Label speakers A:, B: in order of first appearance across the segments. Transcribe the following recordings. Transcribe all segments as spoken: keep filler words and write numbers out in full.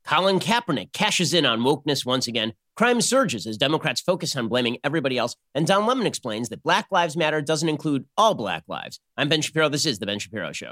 A: Colin Kaepernick cashes in on wokeness once again. Crime surges as Democrats focus on blaming everybody else. And Don Lemon explains that Black Lives Matter doesn't include all Black lives. I'm Ben Shapiro. This is The Ben Shapiro Show.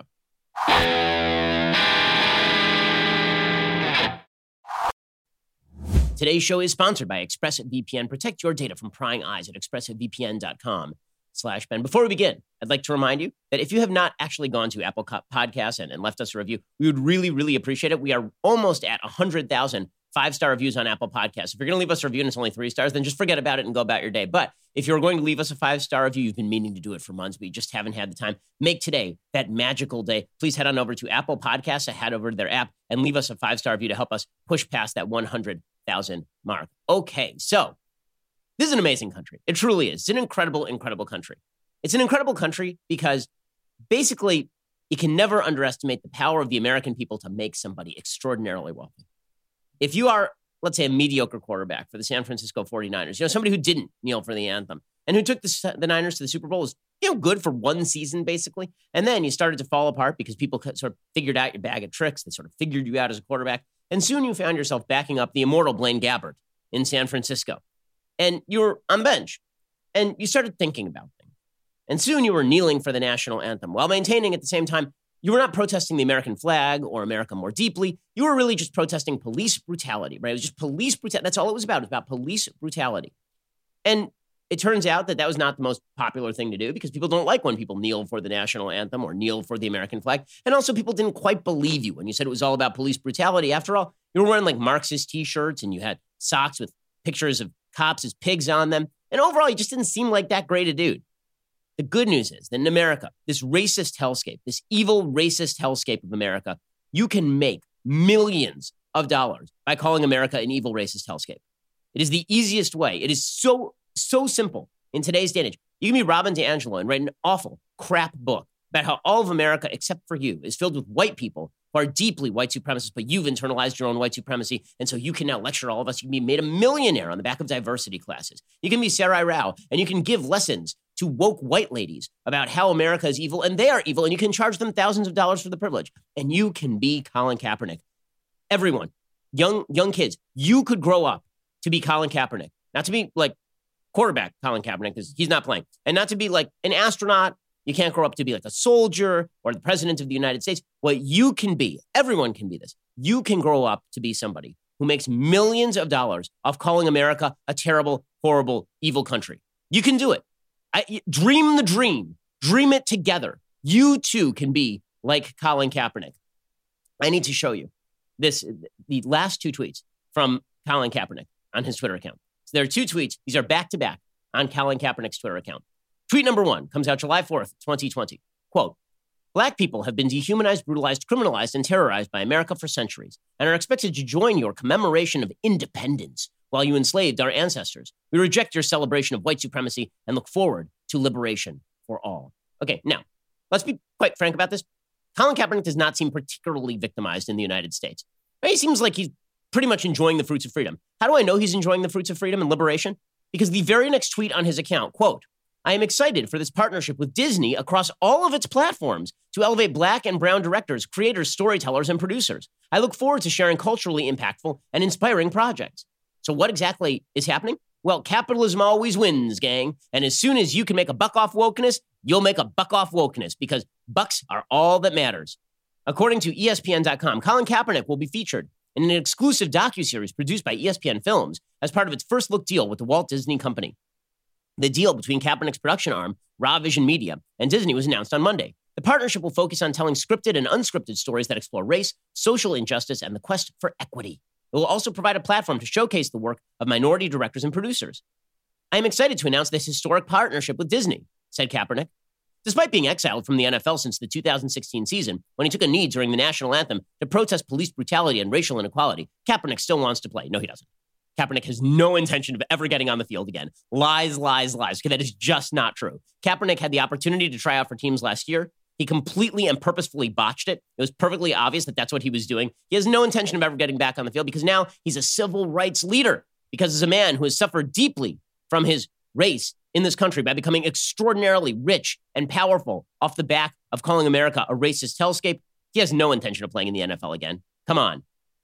A: Today's show is sponsored by ExpressVPN. Protect your data from prying eyes at expressvpn.com slash Ben. Before we begin, I'd like to remind you that if you have not actually gone to Apple Podcasts and, and left us a review, we would really, really appreciate it. We are almost at one hundred thousand five-star reviews on Apple Podcasts. If you're going to leave us a review and it's only three stars, then just forget about it and go about your day. But if you're going to leave us a five-star review, you've been meaning to do it for months, but you just haven't had the time. Make today that magical day. Please head on over to Apple Podcasts, head over to their app, and leave us a five-star review to help us push past that one hundred thousand mark. Okay, so this is an amazing country. It truly is. It's an incredible, incredible country. It's an incredible country because basically you can never underestimate the power of the American people to make somebody extraordinarily wealthy. If you are, let's say, a mediocre quarterback for the San Francisco forty-niners, you know, somebody who didn't kneel for the anthem and who took the, the Niners to the Super Bowl is, you know, good for one season, basically. And then you started to fall apart because people sort of figured out your bag of tricks. They sort of figured you out as a quarterback. And soon you found yourself backing up the immortal Blaine Gabbert in San Francisco. And you were on the bench. And you started thinking about things. And soon you were kneeling for the national anthem while maintaining at the same time, you were not protesting the American flag or America more deeply. You were really just protesting police brutality, right? It was just police brutality. That's all it was about. It was about police brutality. And it turns out that that was not the most popular thing to do because people don't like when people kneel for the national anthem or kneel for the American flag. And also people didn't quite believe you when you said it was all about police brutality. After all, you were wearing like Marxist t-shirts and you had socks with pictures of cops as pigs on them. And overall, you just didn't seem like that great a dude. The good news is that in America, this racist hellscape, this evil racist hellscape of America, you can make millions of dollars by calling America an evil racist hellscape. It is the easiest way. It is so So simple in today's day and age. You can be Robin DiAngelo and write an awful crap book about how all of America, except for you, is filled with white people who are deeply white supremacists, but you've internalized your own white supremacy. And so you can now lecture all of us. You can be made a millionaire on the back of diversity classes. You can be Sarai Rao and you can give lessons to woke white ladies about how America is evil and they are evil. And you can charge them thousands of dollars for the privilege. And you can be Colin Kaepernick. Everyone, young, young kids, you could grow up to be Colin Kaepernick, not to be like quarterback Colin Kaepernick, because he's not playing. And not to be like an astronaut. You can't grow up to be like a soldier or the president of the United States. What you can be, everyone can be this. You can grow up to be somebody who makes millions of dollars off calling America a terrible, horrible, evil country. You can do it. I, dream the dream. Dream it together. You too can be like Colin Kaepernick. I need to show you this, the last two tweets from Colin Kaepernick on his Twitter account. So there are two tweets. These are back-to-back on Colin Kaepernick's Twitter account. Tweet number one comes out July fourth, twenty twenty. Quote, Black people have been dehumanized, brutalized, criminalized, and terrorized by America for centuries and are expected to join your commemoration of independence while you enslaved our ancestors. We reject your celebration of white supremacy and look forward to liberation for all. Okay, now, let's be quite frank about this. Colin Kaepernick does not seem particularly victimized in the United States. He seems like he's pretty much enjoying the fruits of freedom. How do I know he's enjoying the fruits of freedom and liberation? Because the very next tweet on his account, quote, I am excited for this partnership with Disney across all of its platforms to elevate Black and brown directors, creators, storytellers, and producers. I look forward to sharing culturally impactful and inspiring projects. So what exactly is happening? Well, capitalism always wins, gang. And as soon as you can make a buck off wokeness, you'll make a buck off wokeness because bucks are all that matters. According to E S P N dot com, Colin Kaepernick will be featured in an exclusive docuseries produced by E S P N Films as part of its first look deal with the Walt Disney Company. The deal between Kaepernick's production arm, Raw Vision Media, and Disney was announced on Monday. The partnership will focus on telling scripted and unscripted stories that explore race, social injustice, and the quest for equity. It will also provide a platform to showcase the work of minority directors and producers. I am excited to announce this historic partnership with Disney, said Kaepernick. Despite being exiled from the N F L since the two thousand sixteen season, when he took a knee during the national anthem to protest police brutality and racial inequality, Kaepernick still wants to play. No, he doesn't. Kaepernick has no intention of ever getting on the field again. Lies, lies, lies. Okay, that is just not true. Kaepernick had the opportunity to try out for teams last year. He completely and purposefully botched it. It was perfectly obvious that that's what he was doing. He has no intention of ever getting back on the field because now he's a civil rights leader, because he's a man who has suffered deeply from his race in this country by becoming extraordinarily rich and powerful off the back of calling America a racist hellscape. He has no intention of playing in the N F L again. Come on.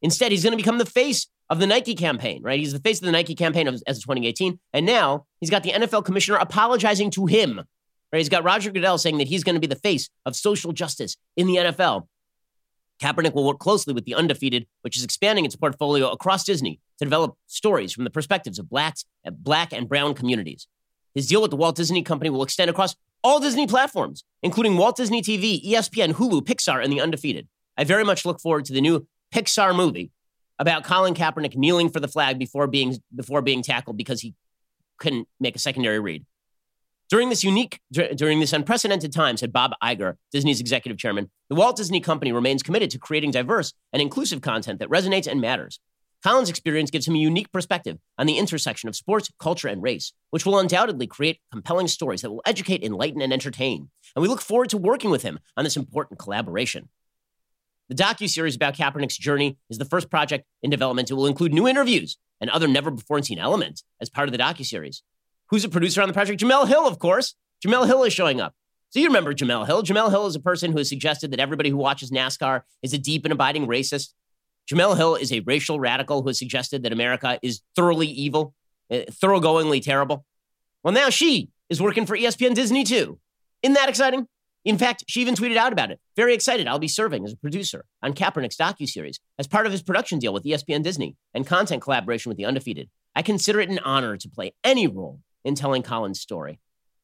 A: Instead, he's going to become the face of the Nike campaign, right? He's the face of the Nike campaign as of twenty eighteen. And now he's got the N F L commissioner apologizing to him, right? He's got Roger Goodell saying that he's going to be the face of social justice in the N F L. Kaepernick will work closely with the Undefeated, which is expanding its portfolio across Disney to develop stories from the perspectives of blacks, black and brown communities. His deal with the Walt Disney Company will extend across all Disney platforms, including Walt Disney T V, E S P N, Hulu, Pixar, and the Undefeated. I very much look forward to the new Pixar movie about Colin Kaepernick kneeling for the flag before being before being tackled because he couldn't make a secondary read. During this unique, during this unprecedented time, said Bob Iger, Disney's executive chairman, the Walt Disney Company remains committed to creating diverse and inclusive content that resonates and matters. Colin's experience gives him a unique perspective on the intersection of sports, culture, and race, which will undoubtedly create compelling stories that will educate, enlighten, and entertain. And we look forward to working with him on this important collaboration. The docuseries about Kaepernick's journey is the first project in development. It will include new interviews and other never-before-seen elements as part of the docuseries. Who's a producer on the project? Jemele Hill, of course. Jemele Hill is showing up. So you remember Jemele Hill. Jemele Hill is a person who has suggested that everybody who watches NASCAR is a deep and abiding racist. Jemele Hill is a racial radical who has suggested that America is thoroughly evil, uh, thoroughgoingly terrible. Well, now she is working for E S P N Disney too. Isn't that exciting? In fact, she even tweeted out about it. Very excited. I'll be serving as a producer on Kaepernick's docuseries as part of his production deal with E S P N Disney and content collaboration with the Undefeated. I consider it an honor to play any role in telling Colin's story.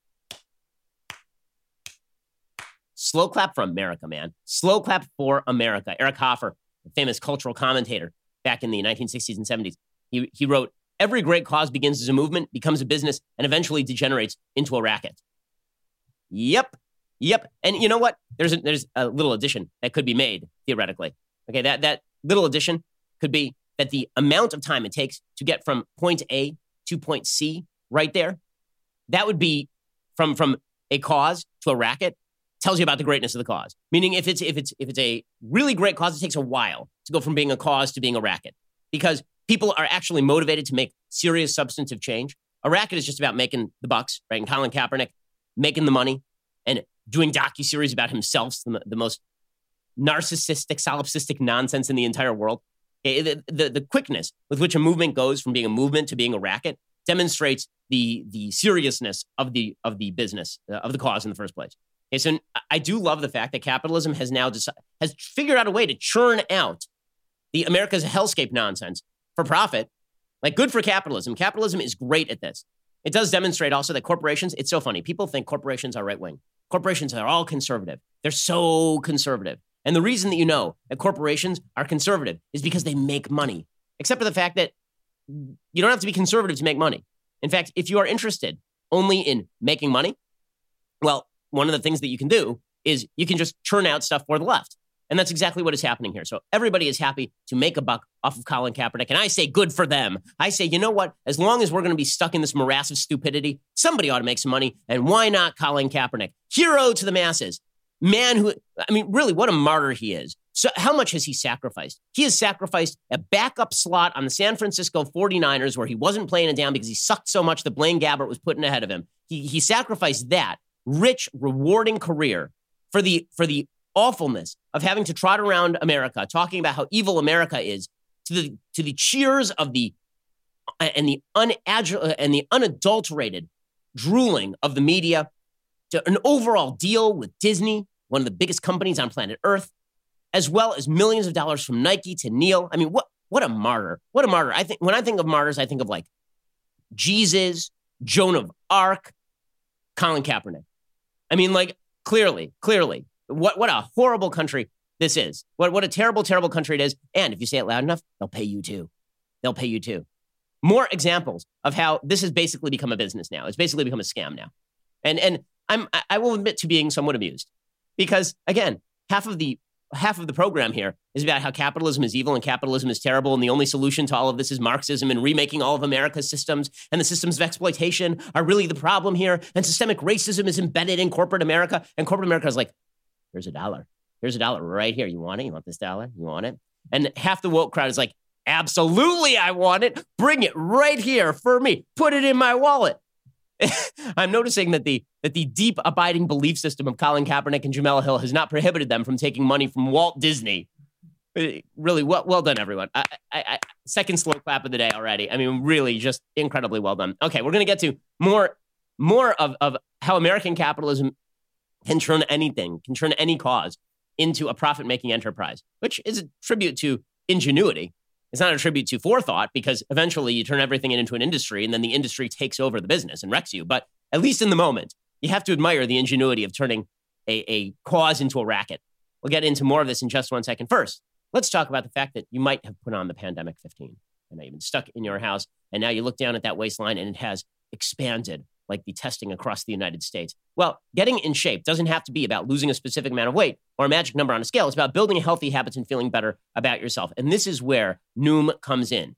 A: Slow clap for America, man. Slow clap for America. Eric Hoffer, a famous cultural commentator back in the nineteen sixties and seventies, he, he wrote, every great cause begins as a movement, becomes a business, and eventually degenerates into a racket. Yep. Yep. And you know what? There's a, there's a little addition that could be made, theoretically. Okay, that, that little addition could be that the amount of time it takes to get from point A to point C right there, that would be from, from a cause to a racket, tells you about the greatness of the cause. Meaning if it's if it's if it's a really great cause, it takes a while to go from being a cause to being a racket because people are actually motivated to make serious substantive change. A racket is just about making the bucks, right? And Colin Kaepernick making the money and doing docuseries about himself, the, the most narcissistic, solipsistic nonsense in the entire world. The, the, the quickness with which a movement goes from being a movement to being a racket demonstrates the the seriousness of the of the business, uh, of the cause in the first place. Okay, so I do love the fact that capitalism has now decided, has figured out a way to churn out the America's hellscape nonsense for profit. Like, good for capitalism. Capitalism is great at this. It does demonstrate also that corporations, it's so funny. People think corporations are right-wing. Corporations are all conservative. They're so conservative. And the reason that you know that corporations are conservative is because they make money, except for the fact that you don't have to be conservative to make money. In fact, if you are interested only in making money, well, one of the things that you can do is you can just churn out stuff for the left. And that's exactly what is happening here. So everybody is happy to make a buck off of Colin Kaepernick. And I say good for them. I say, you know what? As long as we're going to be stuck in this morass of stupidity, somebody ought to make some money. And why not Colin Kaepernick? Hero to the masses. Man who, I mean, really, what a martyr he is. So how much has he sacrificed? He has sacrificed a backup slot on the San Francisco forty-niners where he wasn't playing it down because he sucked so much that Blaine Gabbert was putting ahead of him. He, he sacrificed that rich, rewarding career for the for the awfulness of having to trot around America, talking about how evil America is, to the to the cheers of the and the unadul- and the unadulterated drooling of the media, to an overall deal with Disney, one of the biggest companies on planet Earth, as well as millions of dollars from Nike to kneel. I mean, what what a martyr! What a martyr! I think when I think of martyrs, I think of like Jesus, Joan of Arc, Colin Kaepernick. I mean, like clearly, clearly, what what a horrible country this is. What what a terrible, terrible country it is. And if you say it loud enough, they'll pay you too. They'll pay you too. More examples of how this has basically become a business now. It's basically become a scam now. And and I'm I will admit to being somewhat amused because again, half of the half of the program here is about how capitalism is evil and capitalism is terrible. And the only solution to all of this is Marxism and remaking all of America's systems. And the systems of exploitation are really the problem here. And systemic racism is embedded in corporate America. And corporate America is like, here's a dollar. Here's a dollar right here. You want it? You want this dollar? You want it? And half the woke crowd is like, absolutely, I want it. Bring it right here for me. Put it in my wallet. I'm noticing that the that the deep abiding belief system of Colin Kaepernick and Jemele Hill has not prohibited them from taking money from Walt Disney. Really well, well done, everyone. I, I, I, second slow clap of the day already. I mean, really just incredibly well done. Okay, we're going to get to more, more of, of how American capitalism can turn anything, can turn any cause into a profit-making enterprise, which is a tribute to ingenuity. It's not a tribute to forethought, because eventually you turn everything into an industry and then the industry takes over the business and wrecks you. But at least in the moment, you have to admire the ingenuity of turning a, a cause into a racket. We'll get into more of this in just one second. First, let's talk about the fact that you might have put on the pandemic fifteen, and now you've been stuck in your house, and now you look down at that waistline and it has expanded like the testing across the United States. Well, getting in shape doesn't have to be about losing a specific amount of weight or a magic number on a scale. It's about building healthy habits and feeling better about yourself. And this is where Noom comes in.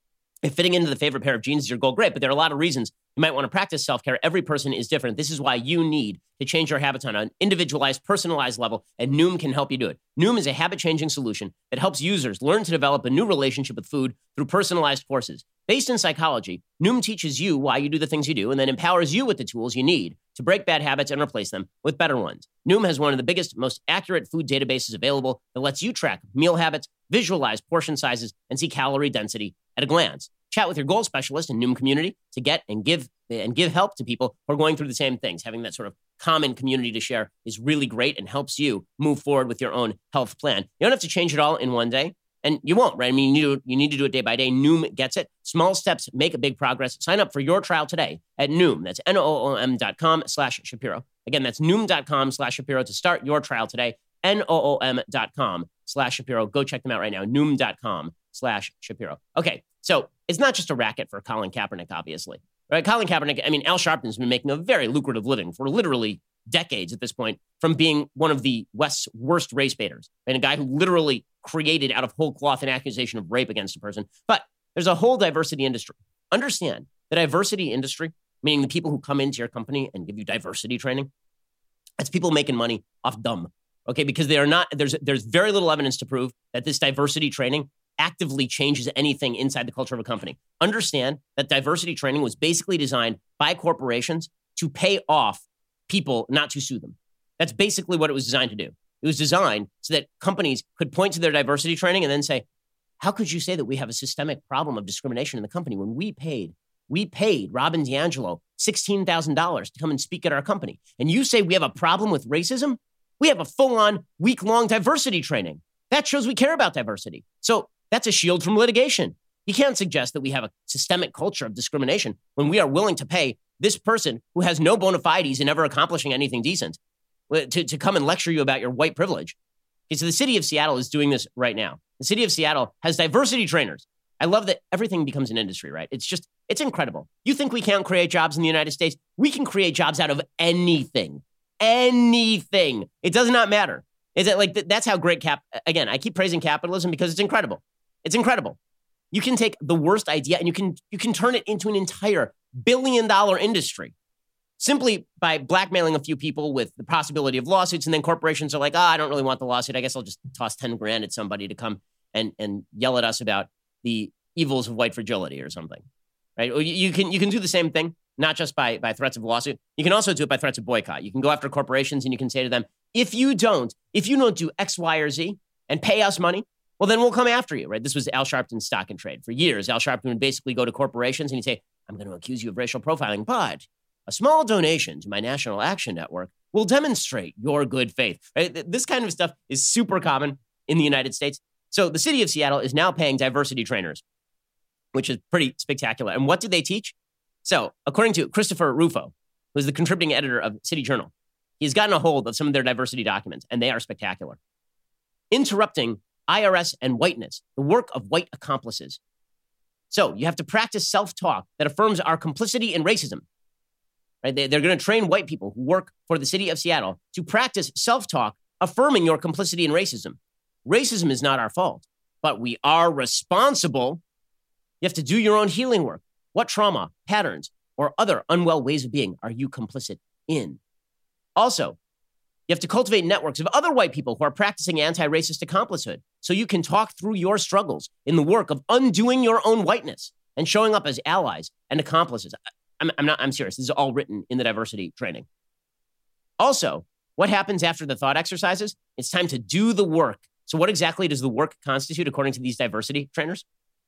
A: If fitting into the favorite pair of jeans is your goal, great, but there are a lot of reasons you might want to practice self-care. Every person is different. This is why you need to change your habits on an individualized, personalized level, and Noom can help you do it. Noom is a habit-changing solution that helps users learn to develop a new relationship with food through personalized courses. Based in psychology, Noom teaches you why you do the things you do and then empowers you with the tools you need to break bad habits and replace them with better ones. Noom has one of the biggest, most accurate food databases available that lets you track meal habits, visualize portion sizes, and see calorie density at a glance. Chat with your goal specialist in Noom Community to get and give and give help to people who are going through the same things. Having that sort of common community to share is really great and helps you move forward with your own health plan. You don't have to change it all in one day, and you won't, right? I mean, you, you need to do it day by day. Noom gets it. Small steps make a big progress. Sign up for your trial today at Noom. That's N O O M dot com slash Shapiro. Again, that's Noom dot com slash Shapiro to start your trial today. N O O M dot com slash Shapiro. Go check them out right now. Noom dot com slash Shapiro. Okay, so it's not just a racket for Colin Kaepernick, obviously. Right? Colin Kaepernick, I mean, Al Sharpton's been making a very lucrative living for literally decades at this point from being one of the West's worst race baiters and a guy who literally created out of whole cloth an accusation of rape against a person. But there's a whole diversity industry. Understand the diversity industry, meaning the people who come into your company and give you diversity training, that's people making money off dumb. Okay, because they are not, there's there's very little evidence to prove that this diversity training actively changes anything inside the culture of a company. Understand that diversity training was basically designed by corporations to pay off people not to sue them. That's basically what it was designed to do. It was designed so that companies could point to their diversity training and then say, how could you say that we have a systemic problem of discrimination in the company when we paid, we paid Robin DiAngelo sixteen thousand dollars to come and speak at our company? And you say we have a problem with racism? We have a full-on week-long diversity training. That shows we care about diversity. So that's a shield from litigation. You can't suggest that we have a systemic culture of discrimination when we are willing to pay this person who has no bona fides in ever accomplishing anything decent to, to come and lecture you about your white privilege. Okay, so the city of Seattle is doing this right now. The city of Seattle has diversity trainers. I love that everything becomes an industry, right? It's just, it's incredible. You think we can't create jobs in the United States? We can create jobs out of anything. Anything. It does not matter. Is it like, that's how great cap, again, I keep praising capitalism because it's incredible. It's incredible. You can take the worst idea and you can you can turn it into an entire billion dollar industry simply by blackmailing a few people with the possibility of lawsuits. And then corporations are like, oh, I don't really want the lawsuit. I guess I'll just toss ten grand at somebody to come and, and yell at us about the evils of white fragility or something, right? You, you can you can do the same thing, not just by, by threats of lawsuit. You can also do it by threats of boycott. You can go after corporations and you can say to them, if you don't, if you don't do X, Y, or Z and pay us money, well, then we'll come after you, right? This was Al Sharpton's stock and trade. For years, Al Sharpton would basically go to corporations and he'd say, I'm going to accuse you of racial profiling, but a small donation to my National Action Network will demonstrate your good faith, right? This kind of stuff is super common in the United States. So the city of Seattle is now paying diversity trainers, which is pretty spectacular. And what do they teach? So according to Christopher Rufo, who's the contributing editor of City Journal, he's gotten a hold of some of their diversity documents, and they are spectacular. Interrupting I R S and whiteness, the work of white accomplices. So you have to practice self-talk that affirms our complicity in racism. Right? They, they're going to train white people who work for the city of Seattle to practice self-talk affirming your complicity in racism. Racism is not our fault, but we are responsible. You have to do your own healing work. What trauma, patterns, or other unwell ways of being are you complicit in? Also, you have to cultivate networks of other white people who are practicing anti-racist accomplicehood so you can talk through your struggles in the work of undoing your own whiteness and showing up as allies and accomplices. I'm, I'm not, I'm serious. This is all written in the diversity training. Also, what happens after the thought exercises? It's time to do the work So what exactly does the work constitute according to these diversity trainers?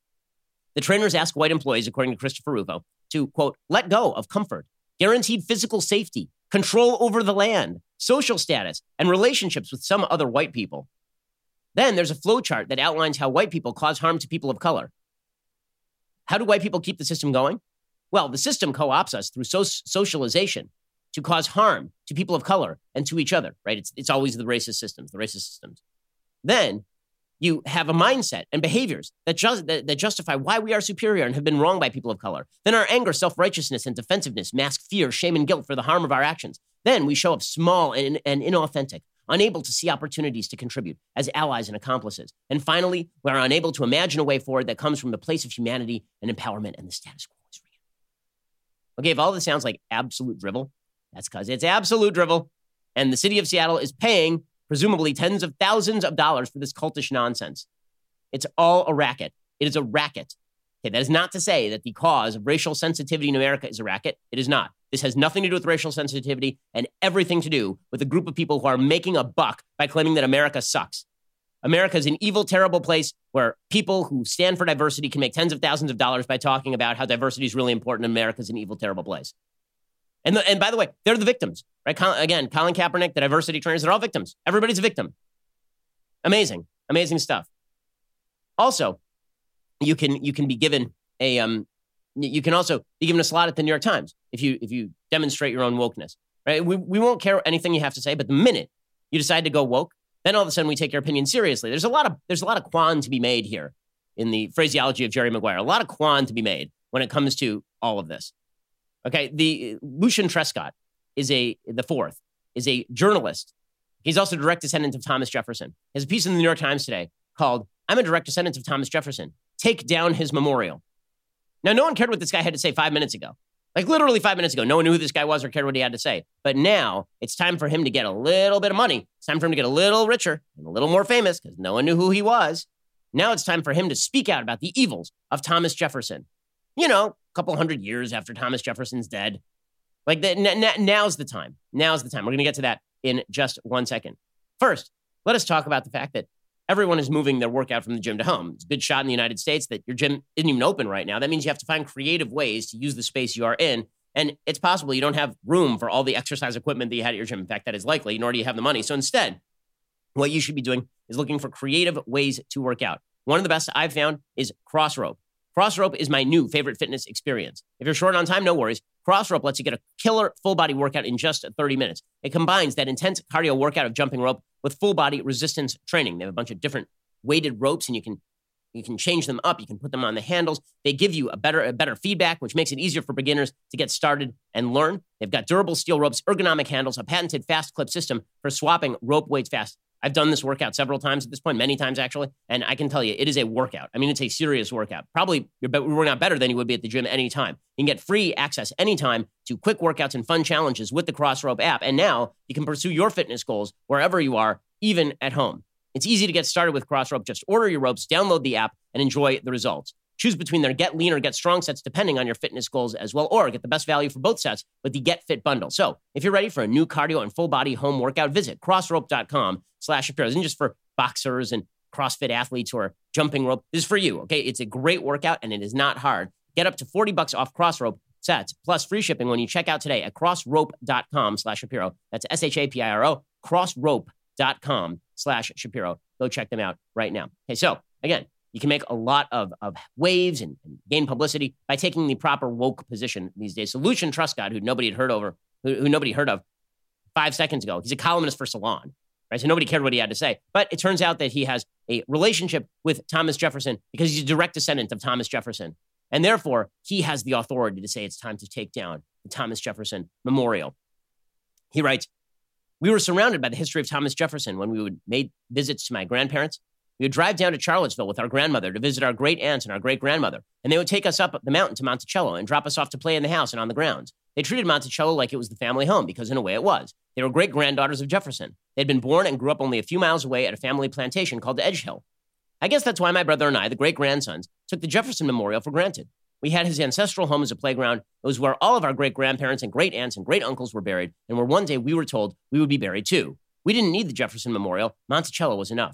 A: The trainers ask white employees, according to Christopher Rufo, to, quote, let go of comfort, guaranteed physical safety, control over the land, social status, and relationships with some other white people. Then there's a flow chart that outlines how white people cause harm to people of color. How do white people keep the system going? Well, the system co-opts us through so- socialization to cause harm to people of color and to each other, right? It's, it's always the racist systems, the racist systems. Then you have a mindset and behaviors that, just, that, that justify why we are superior and have been wronged by people of color. Then our anger, self-righteousness, and defensiveness mask fear, shame, and guilt for the harm of our actions. Then we show up small and, and inauthentic, unable to see opportunities to contribute as allies and accomplices. And finally, we're unable to imagine a way forward that comes from the place of humanity and empowerment, and the status quo is real. Okay, if all this sounds like absolute drivel, that's because it's absolute drivel. And the city of Seattle is paying, presumably, tens of thousands of dollars for this cultish nonsense. It's all a racket. It is a racket. Okay, that is not to say that the cause of racial sensitivity in America is a racket. It is not. This has nothing to do with racial sensitivity and everything to do with a group of people who are making a buck by claiming that America sucks. America is an evil, terrible place where people who stand for diversity can make tens of thousands of dollars by talking about how diversity is really important and America is an evil, terrible place. And, the, and by the way, they're the victims, right? Colin, again, Colin Kaepernick, the diversity trainers, they're all victims. Everybody's a victim. Amazing, amazing stuff. Also, you can you can be given a um, you can also be given a slot at the New York Times if you if you demonstrate your own wokeness, right? We we won't care anything you have to say, but the minute you decide to go woke, then all of a sudden we take your opinion seriously. There's a lot of there's a lot of quan to be made here in the phraseology of Jerry Maguire. A lot of quan to be made when it comes to all of this. Okay, the Lucian Truscott is a the fourth is a journalist. He's also a direct descendant of Thomas Jefferson. He has a piece in the New York Times today called "I'm a direct descendant of Thomas Jefferson. Take down his memorial." Now, no one cared what this guy had to say five minutes ago. Like literally five minutes ago, no one knew who this guy was or cared what he had to say. But now it's time for him to get a little bit of money. It's time for him to get a little richer and a little more famous because no one knew who he was. Now it's time for him to speak out about the evils of Thomas Jefferson. You know, a couple hundred years after Thomas Jefferson's dead. Like the, n- n- now's the time. Now's the time. We're going to get to that in just one second. First, let us talk about the fact that everyone is moving their workout from the gym to home. It's a good shot in the United States that your gym isn't even open right now. That means you have to find creative ways to use the space you are in. And it's possible you don't have room for all the exercise equipment that you had at your gym. In fact, that is likely, nor do you have the money. So instead, what you should be doing is looking for creative ways to work out. One of the best I've found is CrossRope. CrossRope is my new favorite fitness experience. If you're short on time, no worries. CrossRope lets you get a killer full-body workout in just thirty minutes. It combines that intense cardio workout of jumping rope with full-body resistance training. They have a bunch of different weighted ropes, and you can you can change them up. You can put them on the handles. They give you a better a better feedback, which makes it easier for beginners to get started and learn. They've got durable steel ropes, ergonomic handles, a patented fast clip system for swapping rope weights fast. I've done this workout several times at this point, many times actually, and I can tell you it is a workout. I mean, it's a serious workout. Probably you're working out better than you would be at the gym anytime. You can get free access anytime to quick workouts and fun challenges with the CrossRope app, and now you can pursue your fitness goals wherever you are, even at home. It's easy to get started with CrossRope. Just order your ropes, download the app, and enjoy the results. Choose between their Get Lean or Get Strong sets depending on your fitness goals as well, or get the best value for both sets with the Get Fit bundle. So if you're ready for a new cardio and full body home workout, visit crossrope.com slash Shapiro. This isn't just for boxers and CrossFit athletes or jumping rope. This is for you, okay? It's a great workout and it is not hard. Get up to forty bucks off CrossRope sets plus free shipping when you check out today at crossrope.com slash Shapiro. That's S H A P I R O, crossrope.com slash Shapiro. Go check them out right now. Okay, so again, you can make a lot of, of waves and, and gain publicity by taking the proper woke position these days. So Lucian Truscott, who nobody had heard over, who, who nobody heard of five seconds ago, he's a columnist for Salon, right? So nobody cared what he had to say. But it turns out that he has a relationship with Thomas Jefferson because he's a direct descendant of Thomas Jefferson. And therefore, he has the authority to say it's time to take down the Thomas Jefferson Memorial. He writes, "We were surrounded by the history of Thomas Jefferson when we would make visits to my grandparents. We would drive down to Charlottesville with our grandmother to visit our great aunts and our great grandmother, and they would take us up the mountain to Monticello and drop us off to play in the house and on the grounds. They treated Monticello like it was the family home because in a way it was. They were great granddaughters of Jefferson. They'd been born and grew up only a few miles away at a family plantation called Edge Hill. I guess that's why my brother and I, the great grandsons, took the Jefferson Memorial for granted. We had his ancestral home as a playground. It was where all of our great grandparents and great aunts and great uncles were buried, and where one day we were told we would be buried too. We didn't need the Jefferson Memorial. Monticello was enough.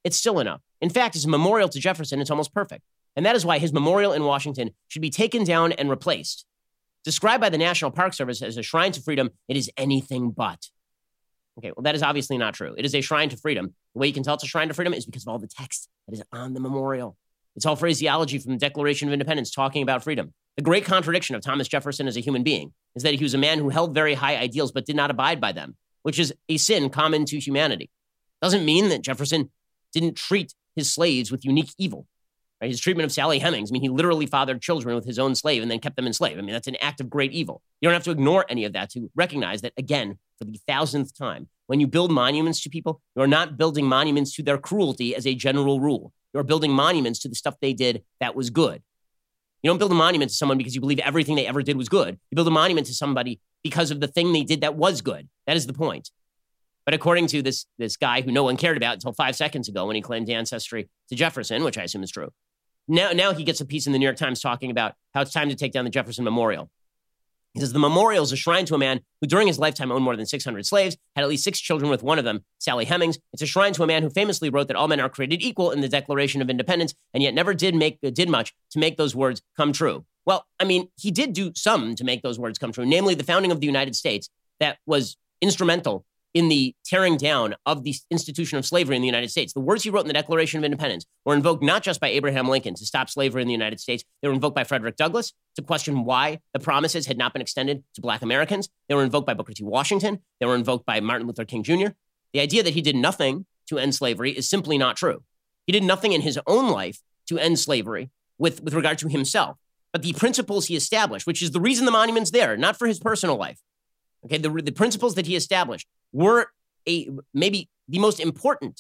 A: it's still enough. In fact, as a memorial to Jefferson, it's almost perfect. And that is why his memorial in Washington should be taken down and replaced. Described by the National Park Service as a shrine to freedom, it is anything but. Okay, well, that is obviously not true. It is a shrine to freedom. The way you can tell it's a shrine to freedom is because of all the text that is on the memorial. It's all phraseology from the Declaration of Independence talking about freedom. The great contradiction of Thomas Jefferson as a human being is that he was a man who held very high ideals but did not abide by them, which is a sin common to humanity. Doesn't mean that Jefferson didn't treat his slaves with unique evil. Right? His treatment of Sally Hemings, I mean, he literally fathered children with his own slave and then kept them enslaved. I mean, that's an act of great evil. You don't have to ignore any of that to recognize that, again, for the thousandth time, when you build monuments to people, you are not building monuments to their cruelty as a general rule. You're building monuments to the stuff they did that was good. You don't build a monument to someone because you believe everything they ever did was good. You build a monument to somebody because of the thing they did that was good. That is the point. But according to this, this guy who no one cared about until five seconds ago when he claimed ancestry to Jefferson, which I assume is true, now, now he gets a piece in the New York Times talking about how it's time to take down the Jefferson Memorial. He says the memorial is a shrine to a man who during his lifetime owned more than six hundred slaves, had at least six children with one of them, Sally Hemings. It's a shrine to a man who famously wrote that all men are created equal in the Declaration of Independence, and yet never did make did much to make those words come true. Well, I mean, he did do some to make those words come true, namely the founding of the United States that was instrumental in the tearing down of the institution of slavery in the United States. The words he wrote in the Declaration of Independence were invoked not just by Abraham Lincoln to stop slavery in the United States. They were invoked by Frederick Douglass to question why the promises had not been extended to Black Americans. They were invoked by Booker T. Washington. They were invoked by Martin Luther King Junior The idea that he did nothing to end slavery is simply not true. He did nothing in his own life to end slavery with, with regard to himself. But the principles he established, which is the reason the monument's there, not for his personal life. Okay, the, the principles that he established were a maybe the most important,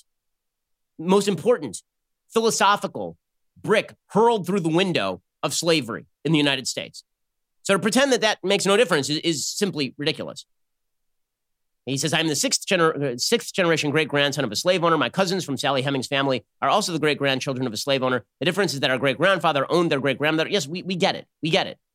A: most important philosophical brick hurled through the window of slavery in the United States. So to pretend that that makes no difference is, is simply ridiculous. He says, I'm the sixth, gener- sixth generation great-grandson of a slave owner. My cousins from Sally Hemings' family are also the great-grandchildren of a slave owner. The difference is that our great-grandfather owned their great-grandmother. Yes, we, we get it. We get it.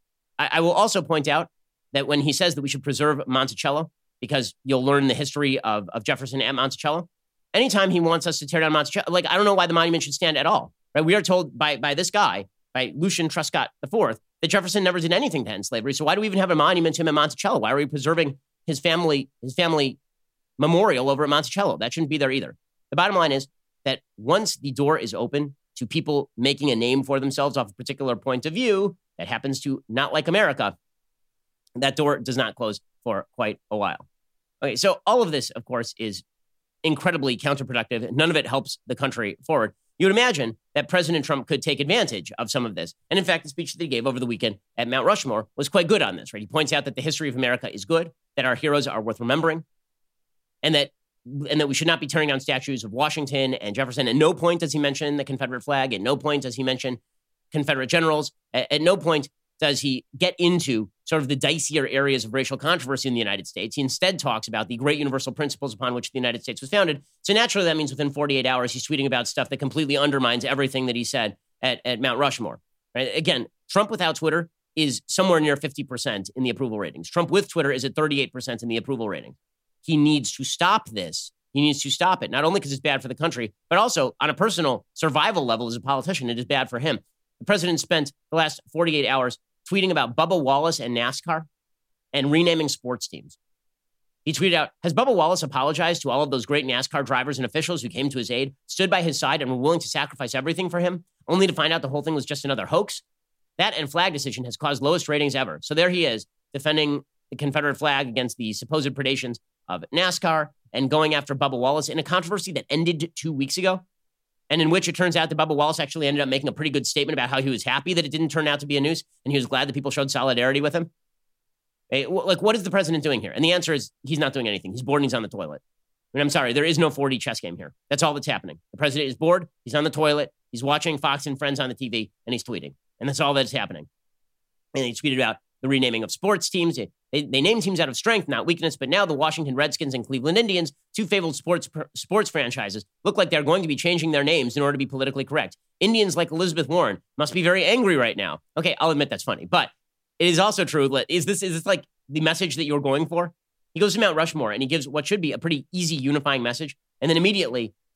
A: I, I will also point out that when he says that we should preserve Monticello, because you'll learn the history of, of Jefferson at Monticello, anytime he wants us to tear down Monticello, like, I don't know why the monument should stand at all. Right? We are told by, by this guy, by Lucian Truscott the fourth, that Jefferson never did anything to end slavery. So why do we even have a monument to him at Monticello? Why are we preserving his family, his family memorial over at Monticello? That shouldn't be there either. The bottom line is that once the door is open to people making a name for themselves off a particular point of view that happens to not like America, that door does not close for quite a while. Okay, so all of this, of course, is incredibly counterproductive. None of it helps the country forward. You would imagine that President Trump could take advantage of some of this. And in fact, the speech that he gave over the weekend at Mount Rushmore was quite good on this, right? He points out that the history of America is good, that our heroes are worth remembering, and that and that we should not be tearing down statues of Washington and Jefferson. At no point does he mention the Confederate flag. At no point does he mention Confederate generals. At, at no point does he get into sort of the dicier areas of racial controversy in the United States. He instead talks about the great universal principles upon which the United States was founded. So naturally, that means within forty-eight hours, he's tweeting about stuff that completely undermines everything that he said at, at Mount Rushmore. Right? Again, Trump without Twitter is somewhere near fifty percent in the approval ratings. Trump with Twitter is at thirty-eight percent in the approval rating. He needs to stop this. He needs to stop it, not only because it's bad for the country, but also on a personal survival level as a politician, it is bad for him. The president spent the last forty-eight hours tweeting about Bubba Wallace and NASCAR and renaming sports teams. He tweeted out, has Bubba Wallace apologized to all of those great NASCAR drivers and officials who came to his aid, stood by his side, and were willing to sacrifice everything for him, only to find out the whole thing was just another hoax? That and flag decision has caused lowest ratings ever. So there he is, defending the Confederate flag against the supposed predations of NASCAR and going after Bubba Wallace in a controversy that ended two weeks ago, and in which it turns out that Bubba Wallace actually ended up making a pretty good statement about how he was happy that it didn't turn out to be a noose, and he was glad that people showed solidarity with him. Hey, like, what is the president doing here? And the answer is he's not doing anything. He's bored and he's on the toilet. I mean, I'm sorry, there is no four D chess game here. That's all that's happening. The president is bored, he's on the toilet, he's watching Fox and Friends on the T V, and he's tweeting. And that's all that's happening. And he tweeted out the renaming of sports teams. They, they name teams out of strength, not weakness, but now the Washington Redskins and Cleveland Indians, two fabled sports sports franchises, look like they're going to be changing their names in order to be politically correct. Indians like Elizabeth Warren must be very angry right now. Okay, I'll admit that's funny, but it is also true. Is this, is this like the message that you're going for? He goes to Mount Rushmore and he gives what should be a pretty easy unifying message, and then immediately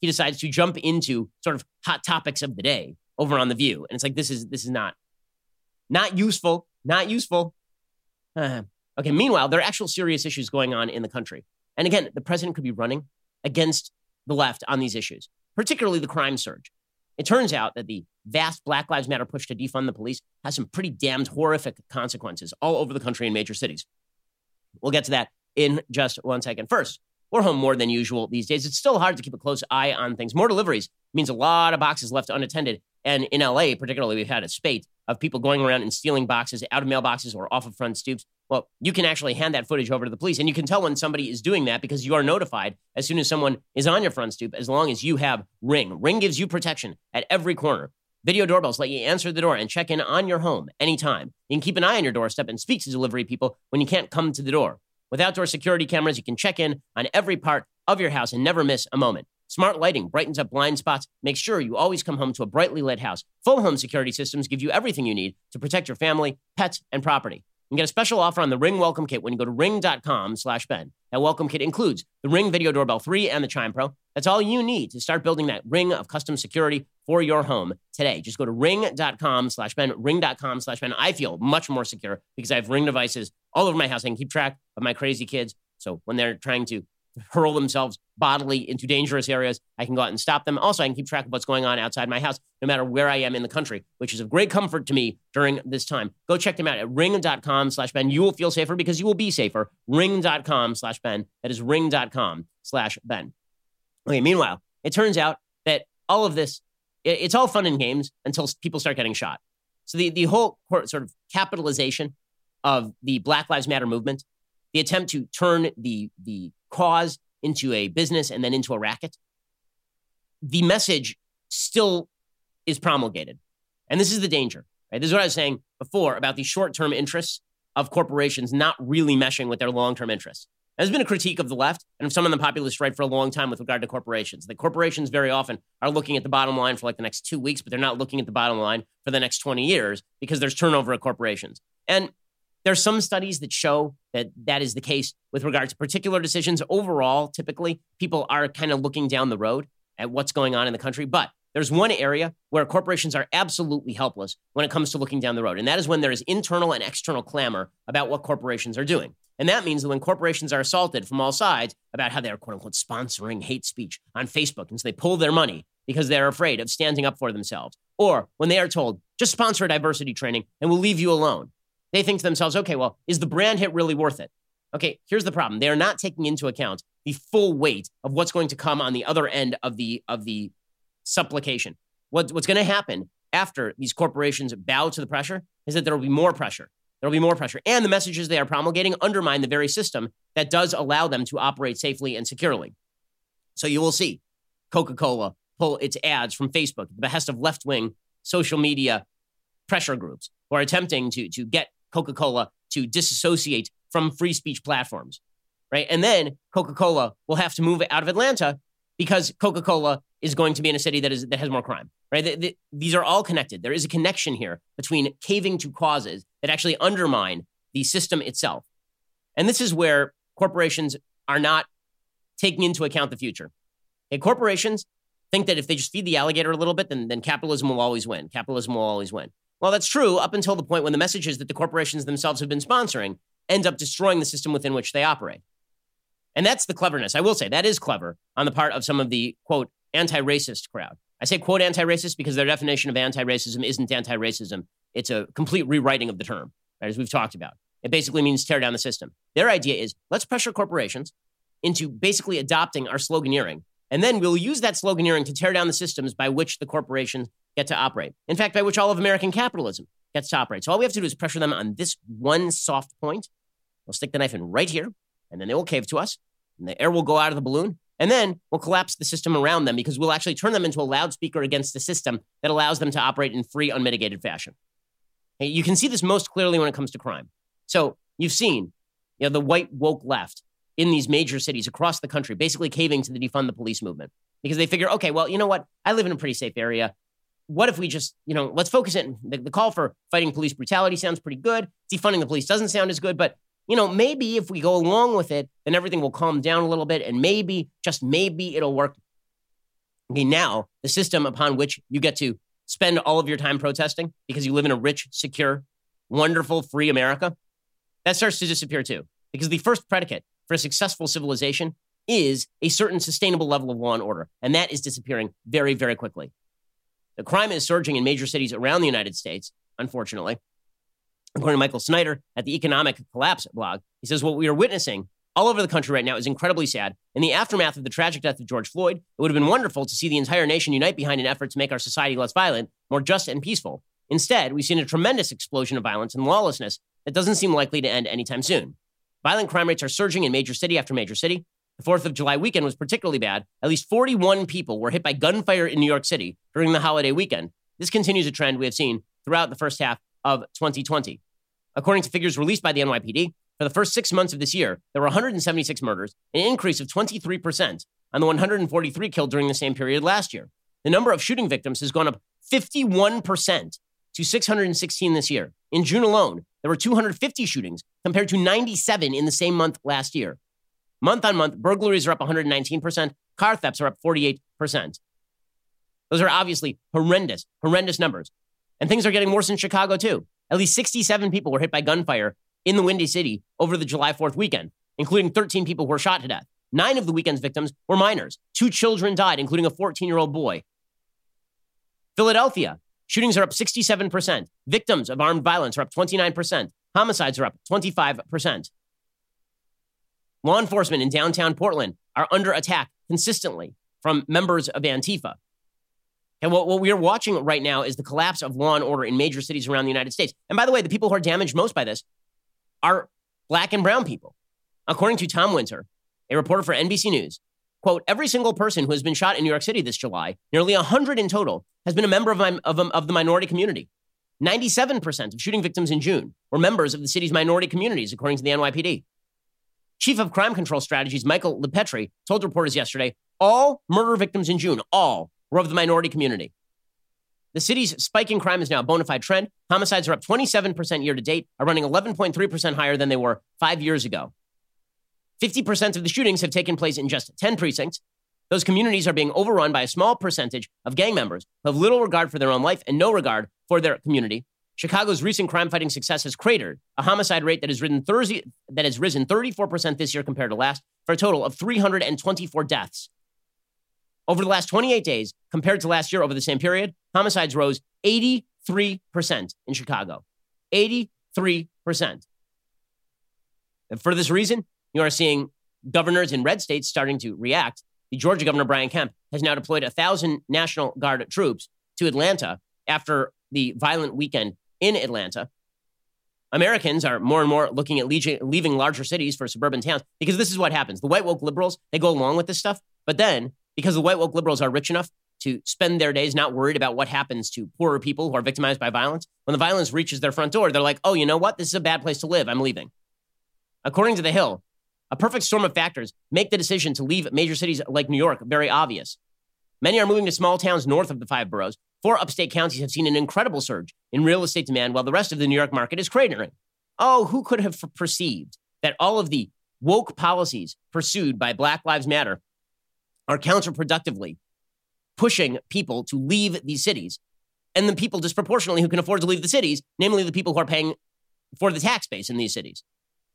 A: he decides to jump into sort of hot topics of the day over on The View. And it's like, this is this is not, not useful, not useful. Uh, okay, meanwhile, there are actual serious issues going on in the country. And again, the president could be running against the left on these issues, particularly the crime surge. It turns out that the vast Black Lives Matter push to defund the police has some pretty damned horrific consequences all over the country in major cities. We'll get to that in just one second. First, we're home more than usual these days. It's still hard to keep a close eye on things. More deliveries means a lot of boxes left unattended. And in L A, particularly, we've had a spate of people going around and stealing boxes out of mailboxes or off of front stoops. Well, you can actually hand that footage over to the police, and you can tell when somebody is doing that because you are notified as soon as someone is on your front stoop, as long as you have Ring. Ring gives you protection at every corner. Video doorbells let you answer the door and check in on your home anytime. You can keep an eye on your doorstep and speak to delivery people when you can't come to the door. With outdoor security cameras, you can check in on every part of your house and never miss a moment. Smart lighting brightens up blind spots. Make sure you always come home to a brightly lit house. Full home security systems give you everything you need to protect your family, pets, and property. You can get a special offer on the Ring Welcome Kit when you go to ring.com slash Ben. That welcome kit includes the Ring Video Doorbell three and the Chime Pro. That's all you need to start building that ring of custom security for your home today. Just go to ring.com slash Ben, ring.com slash Ben. I feel much more secure because I have Ring devices all over my house. I can keep track of my crazy kids. So when they're trying to hurl themselves bodily into dangerous areas, I can go out and stop them. Also, I can keep track of what's going on outside my house, no matter where I am in the country, which is of great comfort to me during this time. Go check them out at ring.com slash Ben. You will feel safer because you will be safer. Ring.com slash Ben. That is ring.com slash Ben. Okay, meanwhile, it turns out that all of this, it's all fun and games until people start getting shot. So the, the whole sort of capitalization of the Black Lives Matter movement, the attempt to turn the, the cause into a business and then into a racket, the message still is promulgated. And this is the danger, right? This is what I was saying before about the short-term interests of corporations not really meshing with their long-term interests. There's been a critique of the left and of some of the populist right for a long time with regard to corporations. The corporations very often are looking at the bottom line for like the next two weeks, but they're not looking at the bottom line for the next twenty years because there's turnover at corporations. And there's some studies that show that that is the case with regard to particular decisions. Overall, typically, people are kind of looking down the road at what's going on in the country. But there's one area where corporations are absolutely helpless when it comes to looking down the road. And that is when there is internal and external clamor about what corporations are doing. And that means that when corporations are assaulted from all sides about how they're, quote unquote, sponsoring hate speech on Facebook, and so they pull their money because they're afraid of standing up for themselves, or when they are told, just sponsor diversity training and we'll leave you alone, they think to themselves, okay, well, is the brand hit really worth it? Okay, here's the problem. They are not taking into account the full weight of what's going to come on the other end of the of the supplication. What, what's going to happen after these corporations bow to the pressure is that there will be more pressure. There will be more pressure. And the messages they are promulgating undermine the very system that does allow them to operate safely and securely. So you will see Coca-Cola pull its ads from Facebook at the behest of left-wing social media pressure groups who are attempting to, to get Coca-Cola to disassociate from free speech platforms, right? And then Coca-Cola will have to move out of Atlanta because Coca-Cola is going to be in a city that is that has more crime, right? The, the, these are all connected. There is a connection here between caving to causes that actually undermine the system itself. And this is where corporations are not taking into account the future. Okay, corporations think that if they just feed the alligator a little bit, then, then capitalism will always win. Capitalism will always win. Well, that's true up until the point when the messages that the corporations themselves have been sponsoring end up destroying the system within which they operate. And that's the cleverness. I will say that is clever on the part of some of the, quote, anti-racist crowd. I say, quote, anti-racist because their definition of anti-racism isn't anti-racism. It's a complete rewriting of the term, right, as we've talked about. It basically means tear down the system. Their idea is let's pressure corporations into basically adopting our sloganeering. And then we'll use that sloganeering to tear down the systems by which the corporations get to operate. In fact, by which all of American capitalism gets to operate. So all we have to do is pressure them on this one soft point. We'll stick the knife in right here, and then they will cave to us, and the air will go out of the balloon, and then we'll collapse the system around them because we'll actually turn them into a loudspeaker against the system that allows them to operate in free, unmitigated fashion. Okay, you can see this most clearly when it comes to crime. So you've seen, you know, the white woke left in these major cities across the country basically caving to the defund the police movement because they figure, okay, well, you know what? I live in a pretty safe area. What if we just, you know, let's focus it. The, the call for fighting police brutality sounds pretty good. Defunding the police doesn't sound as good, but, you know, maybe if we go along with it, then everything will calm down a little bit and maybe, just maybe it'll work. Okay, now the system upon which you get to spend all of your time protesting because you live in a rich, secure, wonderful, free America, that starts to disappear too. Because the first predicate for a successful civilization is a certain sustainable level of law and order, and that is disappearing very, very quickly. The crime is surging in major cities around the United States, unfortunately. According to Michael Snyder at the Economic Collapse blog, he says what we are witnessing all over the country right now is incredibly sad. In the aftermath of the tragic death of George Floyd, it would have been wonderful to see the entire nation unite behind an effort to make our society less violent, more just and peaceful. Instead, we've seen a tremendous explosion of violence and lawlessness that doesn't seem likely to end anytime soon. Violent crime rates are surging in major city after major city. The fourth of July weekend was particularly bad. At least forty-one people were hit by gunfire in New York City during the holiday weekend. This continues a trend we have seen throughout the first half of twenty twenty. According to figures released by the N Y P D, for the first six months of this year, there were one hundred seventy-six murders, an increase of twenty-three percent on the one hundred forty-three killed during the same period last year. The number of shooting victims has gone up fifty-one percent to six hundred sixteen this year. In June alone, there were two hundred fifty shootings compared to ninety-seven in the same month last year. Month on month, burglaries are up one hundred nineteen percent. Car thefts are up forty-eight percent. Those are obviously horrendous, horrendous numbers. And things are getting worse in Chicago, too. At least sixty-seven people were hit by gunfire in the Windy City over the July fourth weekend, including thirteen people who were shot to death. Nine of the weekend's victims were minors. Two children died, including a fourteen-year-old boy. Philadelphia, shootings are up sixty-seven percent. Victims of armed violence are up twenty-nine percent. Homicides are up twenty-five percent. Law enforcement in downtown Portland are under attack consistently from members of Antifa. And what, what we are watching right now is the collapse of law and order in major cities around the United States. And by the way, the people who are damaged most by this are black and brown people. According to Tom Winter, a reporter for N B C News, quote, every single person who has been shot in New York City this July, nearly one hundred in total, has been a member of, my, of, of the minority community. ninety-seven percent of shooting victims in June were members of the city's minority communities, according to the N Y P D. Chief of Crime Control Strategies, Michael LePetri, told reporters yesterday, all murder victims in June, all, were of the minority community. The city's spiking crime is now a bona fide trend. Homicides are up twenty-seven percent year to date, are running eleven point three percent higher than they were five years ago. fifty percent of the shootings have taken place in just ten precincts. Those communities are being overrun by a small percentage of gang members who have little regard for their own life and no regard for their community. Chicago's recent crime-fighting success has cratered a homicide rate that has risen, thirty, that has risen thirty-four percent this year compared to last, for a total of three hundred twenty-four deaths. Over the last twenty-eight days, compared to last year over the same period, homicides rose eighty-three percent in Chicago. eighty-three percent. And for this reason, you are seeing governors in red states starting to react. The Georgia governor, Brian Kemp, has now deployed one thousand National Guard troops to Atlanta after the violent weekend in Atlanta. Americans are more and more looking at leaving larger cities for suburban towns because this is what happens. The white woke liberals, they go along with this stuff, but then because the white woke liberals are rich enough to spend their days not worried about what happens to poorer people who are victimized by violence, when the violence reaches their front door, they're like, oh, you know what? This is a bad place to live. I'm leaving. According to The Hill, a perfect storm of factors make the decision to leave major cities like New York very obvious. Many are moving to small towns north of the five boroughs. Four upstate counties have seen an incredible surge in real estate demand while the rest of the New York market is cratering. Oh, who could have perceived that all of the woke policies pursued by Black Lives Matter are counterproductively pushing people to leave these cities, and the people disproportionately who can afford to leave the cities, namely the people who are paying for the tax base in these cities.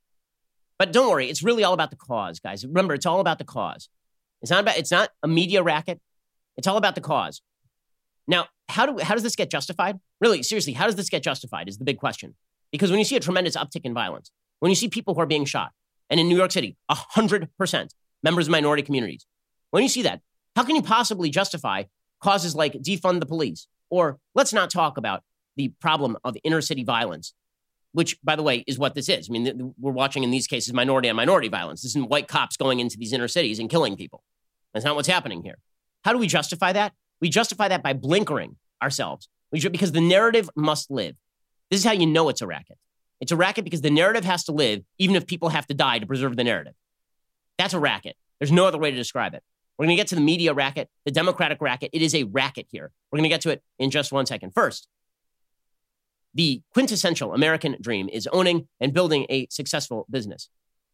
A: But don't worry, it's really all about the cause, guys. Remember, it's all about the cause. It's not about, it's not a media racket. It's all about the cause. Now, how do how does this get justified? Really, seriously, how does this get justified is the big question. Because when you see a tremendous uptick in violence, when you see people who are being shot, and in New York City, one hundred percent members of minority communities, when you see that, how can you possibly justify causes like defund the police? Or let's not talk about the problem of inner city violence, which, by the way, is what this is. I mean, we're watching in these cases minority on minority violence. This isn't white cops going into these inner cities and killing people. That's not what's happening here. How do we justify that? We justify that by blinkering ourselves we should, because the narrative must live. This is how you know it's a racket. It's a racket because the narrative has to live, even if people have to die to preserve the narrative. That's a racket. There's no other way to describe it. We're going to get to the media racket, the Democratic racket. It is a racket here. We're going to get to it in just one second. First, the quintessential American dream is owning and building a successful business.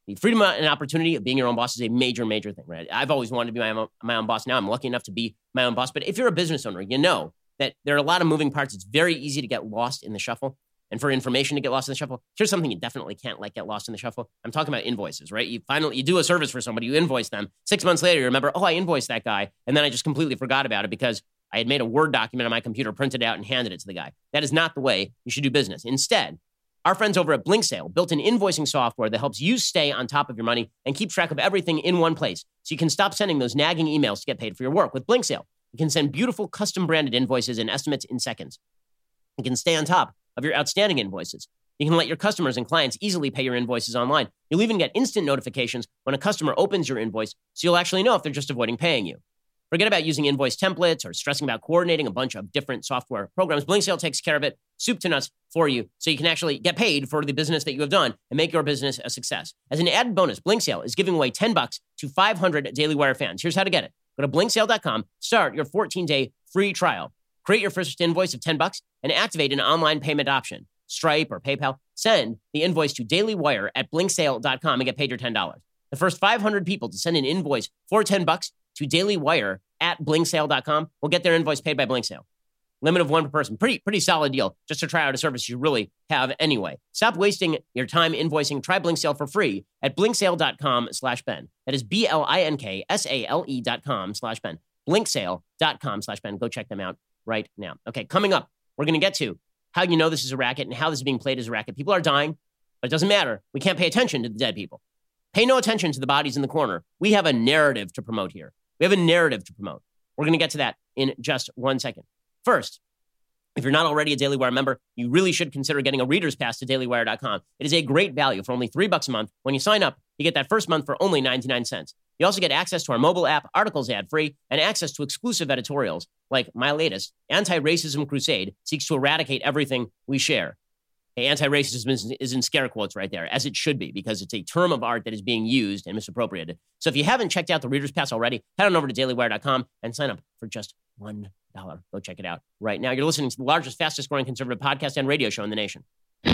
A: The freedom and opportunity of being your own boss is a major, major thing, right? I've always wanted to be my own, my own boss. Now I'm lucky enough to be my own boss. But if you're a business owner, you know that there are a lot of moving parts. It's very easy to get lost in the shuffle. And for information to get lost in the shuffle, here's something you definitely can't let get lost in the shuffle. I'm talking about invoices, right? You finally, you do a service for somebody, you invoice them. Six months later, you remember, oh, I invoiced that guy. And then I just completely forgot about it because I had made a Word document on my computer, printed it out, and handed it to the guy. That is not the way you should do business. Instead, our friends over at Blinksale built an invoicing software that helps you stay on top of your money and keep track of everything in one place so you can stop sending those nagging emails to get paid for your work. With Blinksale, you can send beautiful custom-branded invoices and estimates in seconds. You can stay on top of your outstanding invoices. You can let your customers and clients easily pay your invoices online. You'll even get instant notifications when a customer opens your invoice, so you'll actually know if they're just avoiding paying you. Forget about using invoice templates or stressing about coordinating a bunch of different software programs. Blinksale takes care of it, soup to nuts, for you, so you can actually get paid for the business that you have done and make your business a success. As an added bonus, Blinksale is giving away ten bucks to five hundred Daily Wire fans. Here's how to get it. Go to Blinksale dot com, start your fourteen-day free trial. Create your first invoice of ten bucks and activate an online payment option. Stripe or PayPal. Send the invoice to Daily Wire at Blinksale dot com and get paid your ten dollars. The first five hundred people to send an invoice for ten bucks to Daily Wire at Blinksale dot com will get their invoice paid by Blinksale. Limit of one per person. Pretty, pretty solid deal just to try out a service you really have anyway. Stop wasting your time invoicing. Try Blinksale for free at Blinksale dot com slash Ben. That is B L I N K S A L E dot com slash Ben. Blinksale dot com slash Ben. Go check them out right now. Okay, coming up, we're going to get to how you know this is a racket and how this is being played as a racket. People are dying, but it doesn't matter. We can't pay attention to the dead people. Pay no attention to the bodies in the corner. We have a narrative to promote here. We have a narrative to promote. We're going to get to that in just one second. First, if you're not already a Daily Wire member, you really should consider getting a reader's pass to Daily Wire dot com. It is a great value for only three bucks a month. When you sign up, you get that first month for only ninety-nine cents. You also get access to our mobile app, articles ad-free, and access to exclusive editorials like my latest, Anti-Racism Crusade seeks to eradicate everything we share. Hey, anti-racism is, is in scare quotes right there, as it should be, because it's a term of art that is being used and misappropriated. So if you haven't checked out the Reader's Pass already, head on over to Daily Wire dot com and sign up for just one dollar. Go check it out right now. You're listening to the largest, fastest-growing conservative podcast and radio show in the nation.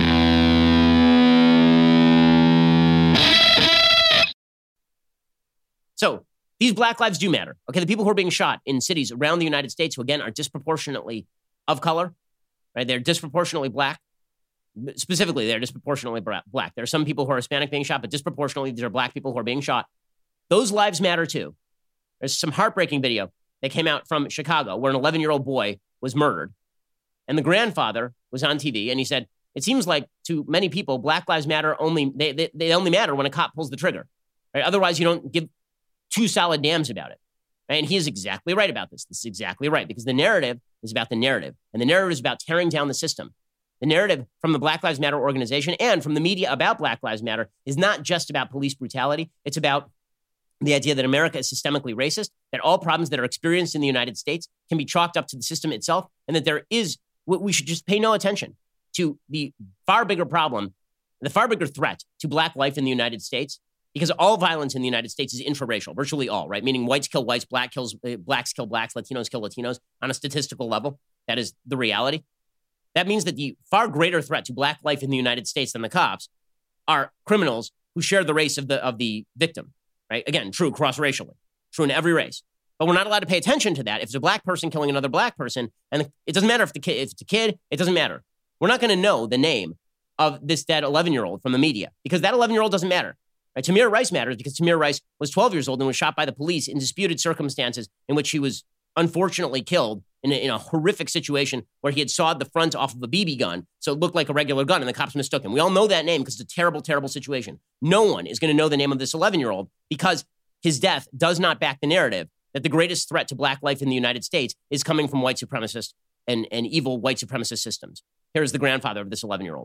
A: So these Black lives do matter. Okay, the people who are being shot in cities around the United States, who again are disproportionately of color, right? They're disproportionately Black. Specifically, they're disproportionately Black. There are some people who are Hispanic being shot, but disproportionately, these are Black people who are being shot. Those lives matter too. There's some heartbreaking video that came out from Chicago where an eleven-year-old boy was murdered. And the grandfather was on T V, and he said, it seems like to many people, Black lives matter only, they, they, they only matter when a cop pulls the trigger. Right? Otherwise, you don't give two solid damns about it. Right? And he is exactly right about this. This is exactly right, because the narrative is about the narrative, and the narrative is about tearing down the system. The narrative from the Black Lives Matter organization and from the media about Black Lives Matter is not just about police brutality. It's about the idea that America is systemically racist, that all problems that are experienced in the United States can be chalked up to the system itself, and that there is, we should just pay no attention to the far bigger problem, the far bigger threat to Black life in the United States, because all violence in the United States is intraracial, virtually all, right? Meaning whites kill whites, black kills, uh, blacks kill blacks, Latinos kill Latinos on a statistical level. That is the reality. That means that the far greater threat to Black life in the United States than the cops are criminals who share the race of the of the victim, right? Again, true cross-racially, true in every race. But we're not allowed to pay attention to that. If it's a Black person killing another Black person, and it doesn't matter if, the kid, if it's a kid, it doesn't matter. We're not going to know the name of this dead eleven-year-old from the media because that eleven-year-old doesn't matter. Right? Tamir Rice matters because Tamir Rice was twelve years old and was shot by the police in disputed circumstances in which he was unfortunately killed in a, in a horrific situation where he had sawed the front off of a B B gun, so it looked like a regular gun, and the cops mistook him. We all know that name because it's a terrible, terrible situation. No one is going to know the name of this eleven-year-old because his death does not back the narrative that the greatest threat to Black life in the United States is coming from white supremacists and, and evil white supremacist systems. Here's the grandfather of this eleven-year-old.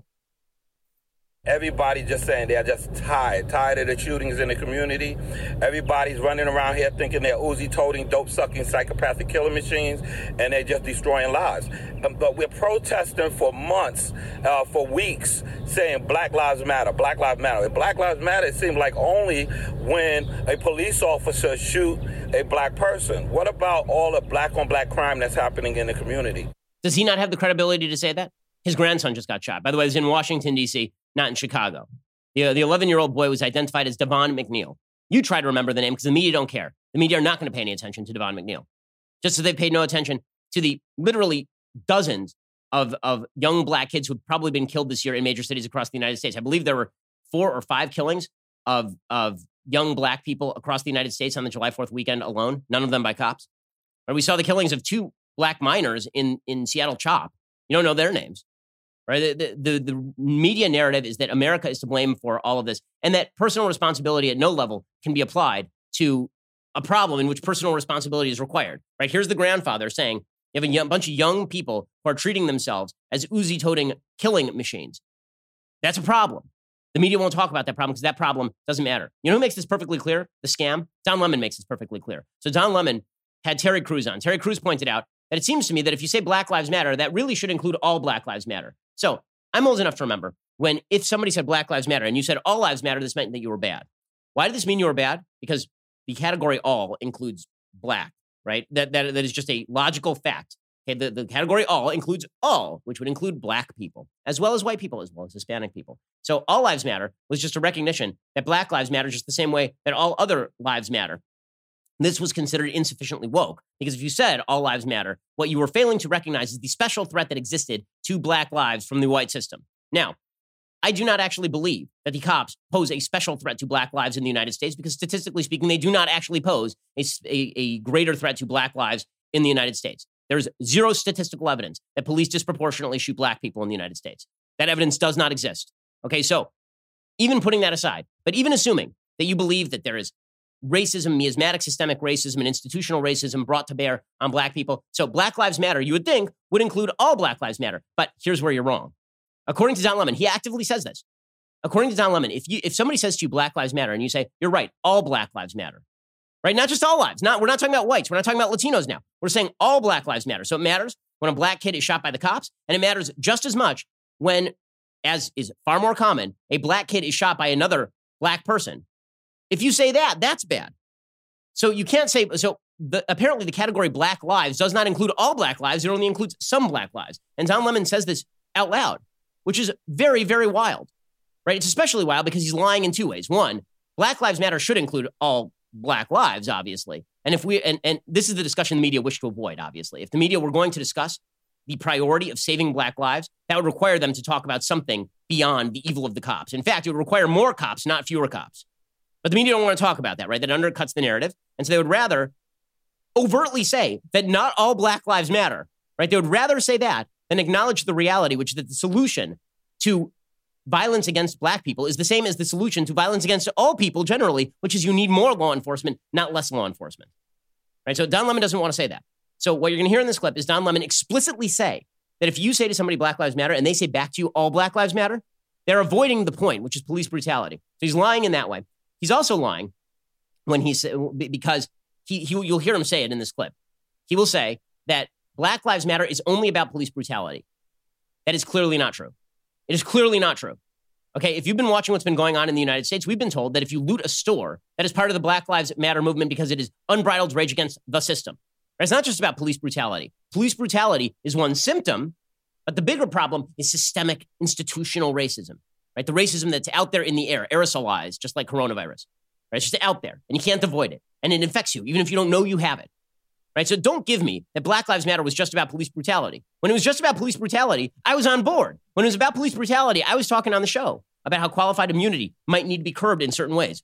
B: Everybody just saying they're just tired, tired of the shootings in the community. Everybody's running around here thinking they're Uzi-toting, dope-sucking, psychopathic killing machines, and they're just destroying lives. Um, but we're protesting for months, uh, for weeks, saying Black Lives Matter, Black Lives Matter. If Black Lives Matter, it seems like only when a police officer shoot a Black person. What about all the Black-on-Black crime that's happening in the community?
A: Does he not have the credibility to say that? His grandson just got shot. By the way, it was in Washington, D C, not in Chicago. The, the eleven-year-old boy was identified as Devon McNeil. You try to remember the name because the media don't care. The media are not going to pay any attention to Devon McNeil. Just as they paid no attention to the literally dozens of, of young black kids who've probably been killed this year in major cities across the United States. I believe there were four or five killings of, of young black people across the United States on the July fourth weekend alone, none of them by cops. Or we saw the killings of two black minors in, in Seattle CHOP. You don't know their names. Right? The, the, the media narrative is that America is to blame for all of this and that personal responsibility at no level can be applied to a problem in which personal responsibility is required. Right? Here's the grandfather saying, you have a young, bunch of young people who are treating themselves as Uzi-toting killing machines. That's a problem. The media won't talk about that problem because that problem doesn't matter. You know who makes this perfectly clear? The scam? Don Lemon makes this perfectly clear. So Don Lemon had Terry Crews on. Terry Crews pointed out that it seems to me that if you say Black Lives Matter, that really should include all Black Lives Matter. So I'm old enough to remember when if somebody said Black Lives Matter and you said all lives matter, this meant that you were bad. Why did this mean you were bad? Because the category all includes black, right? That that, that is just a logical fact. Okay, the, the category all includes all, which would include black people, as well as white people, as well as Hispanic people. So all lives matter was just a recognition that Black lives matter just the same way that all other lives matter. This was considered insufficiently woke because if you said all lives matter, what you were failing to recognize is the special threat that existed to black lives from the white system. Now, I do not actually believe that the cops pose a special threat to black lives in the United States because statistically speaking, they do not actually pose a, a, a greater threat to black lives in the United States. There's zero statistical evidence that police disproportionately shoot black people in the United States. That evidence does not exist. Okay, so even putting that aside, but even assuming that you believe that there is racism, miasmatic systemic racism, and institutional racism brought to bear on black people. So Black Lives Matter, you would think, would include all Black Lives Matter. But here's where you're wrong. According to Don Lemon, he actively says this. According to Don Lemon, if you if somebody says to you Black Lives Matter and you say, you're right, all Black Lives Matter, right? Not just all lives. Not We're not talking about whites. We're not talking about Latinos now. We're saying all Black Lives Matter. So it matters when a black kid is shot by the cops, and it matters just as much when, as is far more common, a black kid is shot by another black person. If you say that, that's bad. So you can't say, so the, apparently the category Black lives does not include all Black lives. It only includes some Black lives. And Don Lemon says this out loud, which is very, very wild, right? It's especially wild because he's lying in two ways. One, Black Lives Matter should include all Black lives, obviously. And if we, and, and this is the discussion the media wish to avoid, obviously. If the media were going to discuss the priority of saving Black lives, that would require them to talk about something beyond the evil of the cops. In fact, it would require more cops, not fewer cops. But the media don't want to talk about that, right? That undercuts the narrative. And so they would rather overtly say that not all Black lives matter, right? They would rather say that than acknowledge the reality, which is that the solution to violence against black people is the same as the solution to violence against all people generally, which is you need more law enforcement, not less law enforcement, right? So Don Lemon doesn't want to say that. So what you're going to hear in this clip is Don Lemon explicitly say that if you say to somebody Black Lives Matter and they say back to you all Black Lives Matter, they're avoiding the point, which is police brutality. So he's lying in that way. He's also lying when he said, because he, he you'll hear him say it in this clip. He will say that Black Lives Matter is only about police brutality. That is clearly not true. It is clearly not true. Okay, if you've been watching what's been going on in the United States, we've been told that if you loot a store, that is part of the Black Lives Matter movement because it is unbridled rage against the system. It's not just about police brutality. Police brutality is one symptom, but the bigger problem is systemic institutional racism, right? The racism that's out there in the air, aerosolized, just like coronavirus. Right? It's just out there, and you can't avoid it, and it infects you, even if you don't know you have it. Right? So don't give me that Black Lives Matter was just about police brutality. When it was just about police brutality, I was on board. When it was about police brutality, I was talking on the show about how qualified immunity might need to be curbed in certain ways.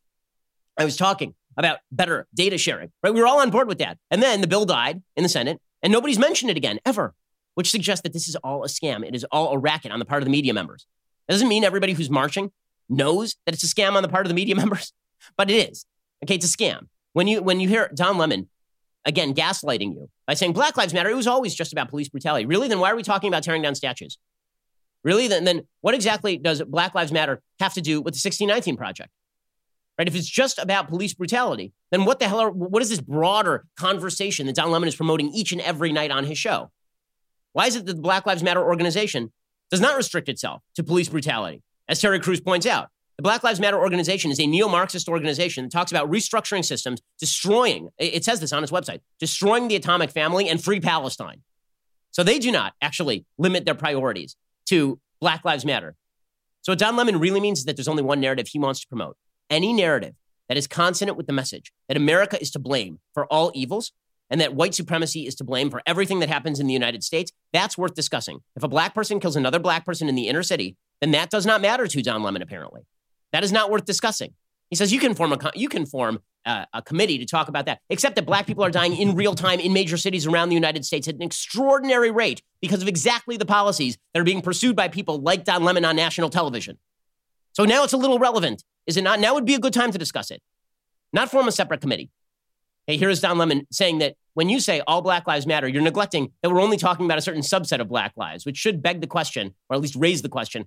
A: I was talking about better data sharing, right? We were all on board with that. And then the bill died in the Senate, and nobody's mentioned it again, ever, which suggests that this is all a scam. It is all a racket on the part of the media members. That doesn't mean everybody who's marching knows that it's a scam on the part of the media members, but it is. Okay, it's a scam. When you when you hear Don Lemon, again, gaslighting you by saying Black Lives Matter, it was always just about police brutality. Really? Then why are we talking about tearing down statues? Really? Then, then what exactly does Black Lives Matter have to do with the sixteen nineteen Project? Right? If it's just about police brutality, then what the hell are, what is this broader conversation that Don Lemon is promoting each and every night on his show? Why is it that the Black Lives Matter organization does not restrict itself to police brutality? As Terry Crews points out, the Black Lives Matter organization is a neo-Marxist organization that talks about restructuring systems, destroying, it says this on its website, destroying the atomic family and free Palestine. So they do not actually limit their priorities to Black Lives Matter. So what Don Lemon really means is that there's only one narrative he wants to promote. Any narrative that is consonant with the message that America is to blame for all evils and that white supremacy is to blame for everything that happens in the United States, that's worth discussing. If a black person kills another black person in the inner city, then that does not matter to Don Lemon, apparently. That is not worth discussing. He says you can form a you can form a, a committee to talk about that, except that black people are dying in real time in major cities around the United States at an extraordinary rate because of exactly the policies that are being pursued by people like Don Lemon on national television. So now it's a little relevant, is it not? Now would be a good time to discuss it, not form a separate committee. Hey, here is Don Lemon saying that when you say all Black Lives Matter, you're neglecting that we're only talking about a certain subset of Black lives, which should beg the question, or at least raise the question,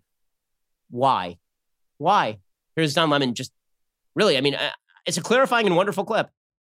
A: why? Why? Here's Don Lemon just really, I mean, it's a clarifying and wonderful clip.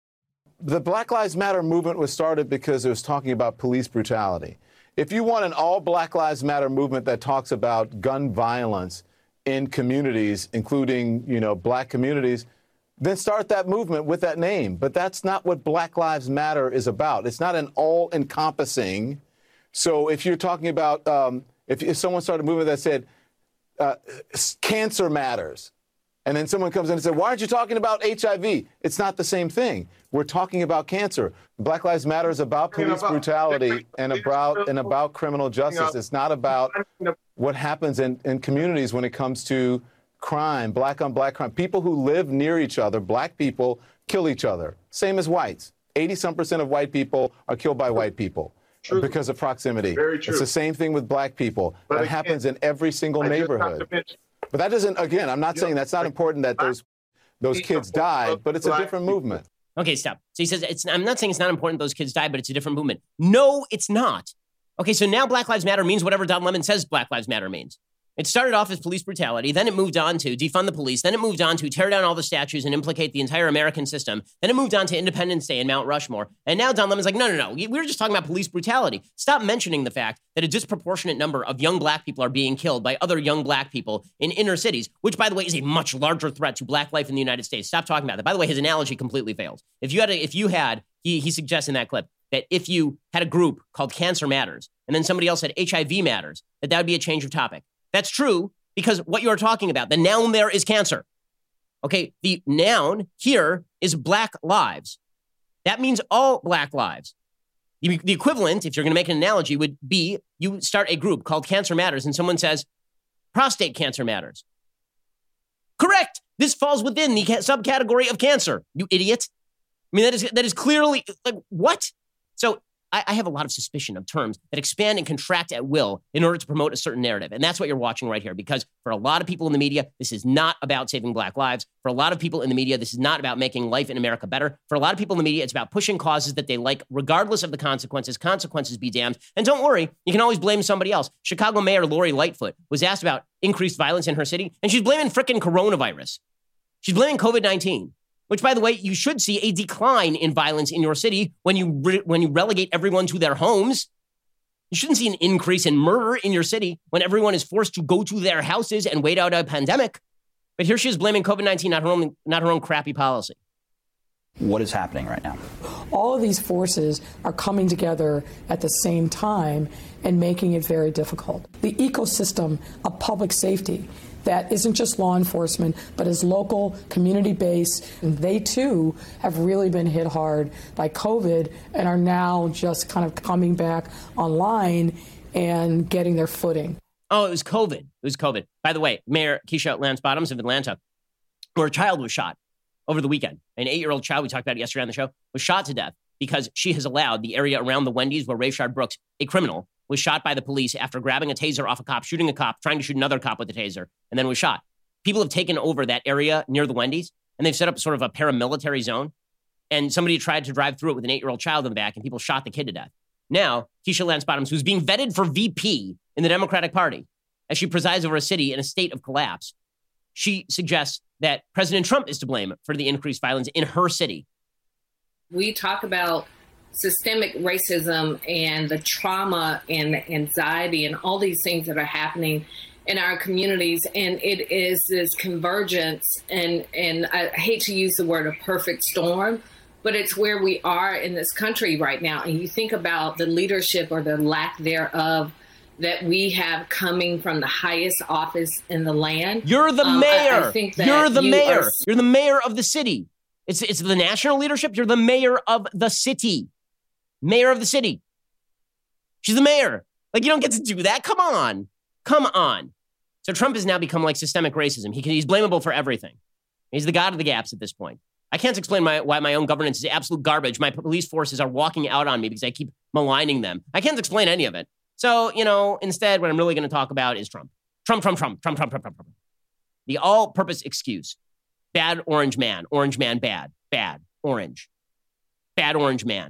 C: The Black Lives Matter movement was started because it was talking about police brutality. If you want an all Black Lives Matter movement that talks about gun violence in communities, including, you know, black communities, then start that movement with that name. But that's not what Black Lives Matter is about. It's not an all-encompassing. So if you're talking about, um, if, if someone started a movement that said, uh, cancer matters, and then someone comes in and says, why aren't you talking about H I V? It's not the same thing. We're talking about cancer. Black Lives Matter is about police brutality and about and about criminal justice. It's not about what happens in, in communities when it comes to crime, black on black crime. People who live near each other, black people, kill each other. Same as whites. eighty some percent of white people are killed by white people true. because of proximity. Very true. It's the same thing with black people. But that again, happens in every single I neighborhood. But that doesn't, again, I'm not saying that's not important that those those kids died, but it's a different movement.
A: Okay, stop. So he says, it's, I'm not saying it's not important those kids died, but it's a different movement. No, it's not. Okay, so now Black Lives Matter means whatever Don Lemon says Black Lives Matter means. It started off as police brutality, then it moved on to defund the police, then it moved on to tear down all the statues and implicate the entire American system, then it moved on to Independence Day and Mount Rushmore, and now Don Lemon's like, no, no, no, we were just talking about police brutality. Stop mentioning the fact that a disproportionate number of young black people are being killed by other young black people in inner cities, which, by the way, is a much larger threat to black life in the United States. Stop talking about that. By the way, his analogy completely fails. If you had, a, if you had, he, he suggests in that clip, that if you had a group called Cancer Matters, and then somebody else said H I V Matters, that that would be a change of topic. That's true, because what you're talking about, the noun there is cancer. Okay, the noun here is Black lives. That means all Black lives. The, the equivalent, if you're going to make an analogy, would be you start a group called Cancer Matters and someone says, prostate cancer matters. Correct. This falls within the subcategory of cancer, you idiot. I mean, that is that is clearly, like, what? So I, I have a lot of suspicion of terms that expand and contract at will in order to promote a certain narrative. And that's what you're watching right here, because for a lot of people in the media, this is not about saving Black lives. For a lot of people in the media, this is not about making life in America better. For a lot of people in the media, it's about pushing causes that they like, regardless of the consequences. Consequences be damned. And don't worry, you can always blame somebody else. Chicago Mayor Lori Lightfoot was asked about increased violence in her city, and she's blaming frickin' coronavirus. She's blaming COVID nineteen. Which, by the way, you should see a decline in violence in your city when you re- when you relegate everyone to their homes. You shouldn't see an increase in murder in your city when everyone is forced to go to their houses and wait out a pandemic. But here she is blaming COVID nineteen, not her own, not her own crappy policy.
D: What is happening right now?
E: All of these forces are coming together at the same time and making it very difficult. The ecosystem of public safety that isn't just law enforcement, but is local, community-based. And they, too, have really been hit hard by COVID and are now just kind of coming back online and getting their footing.
A: Oh, it was COVID. It was COVID. By the way, Mayor Keisha Lance Bottoms of Atlanta, where a child was shot over the weekend. An eight-year-old child, we talked about it yesterday on the show, was shot to death because she has allowed the area around the Wendy's where Rayshard Brooks, a criminal, was shot by the police after grabbing a taser off a cop, shooting a cop, trying to shoot another cop with a taser, and then was shot. People have taken over that area near the Wendy's, and they've set up sort of a paramilitary zone, and somebody tried to drive through it with an eight-year-old child in the back, and people shot the kid to death. Now, Keisha Lance Bottoms, who's being vetted for V P in the Democratic Party, as she presides over a city in a state of collapse, she suggests that President Trump is to blame for the increased violence in her city.
F: We talk about systemic racism and the trauma and the anxiety and all these things that are happening in our communities. And it is this convergence, and, and I hate to use the word a perfect storm, but it's where we are in this country right now. And you think about the leadership or the lack thereof that we have coming from the highest office in the land.
A: You're the
F: um,
A: mayor.
F: I, I think that
A: You're the
F: you
A: mayor.
F: Are...
A: You're the mayor of the city. It's, it's the national leadership. You're the mayor of the city. Mayor of the city. She's the mayor. Like, you don't get to do that. Come on. Come on. So Trump has now become like systemic racism. He can, he's blamable for everything. He's the god of the gaps at this point. I can't explain my, why my own governance is absolute garbage. My police forces are walking out on me because I keep maligning them. I can't explain any of it. So, you know, instead, what I'm really going to talk about is Trump. Trump, Trump, Trump, Trump, Trump, Trump, Trump, Trump. The all-purpose excuse. Bad orange man. Orange man, bad. Bad. Orange. Bad orange man.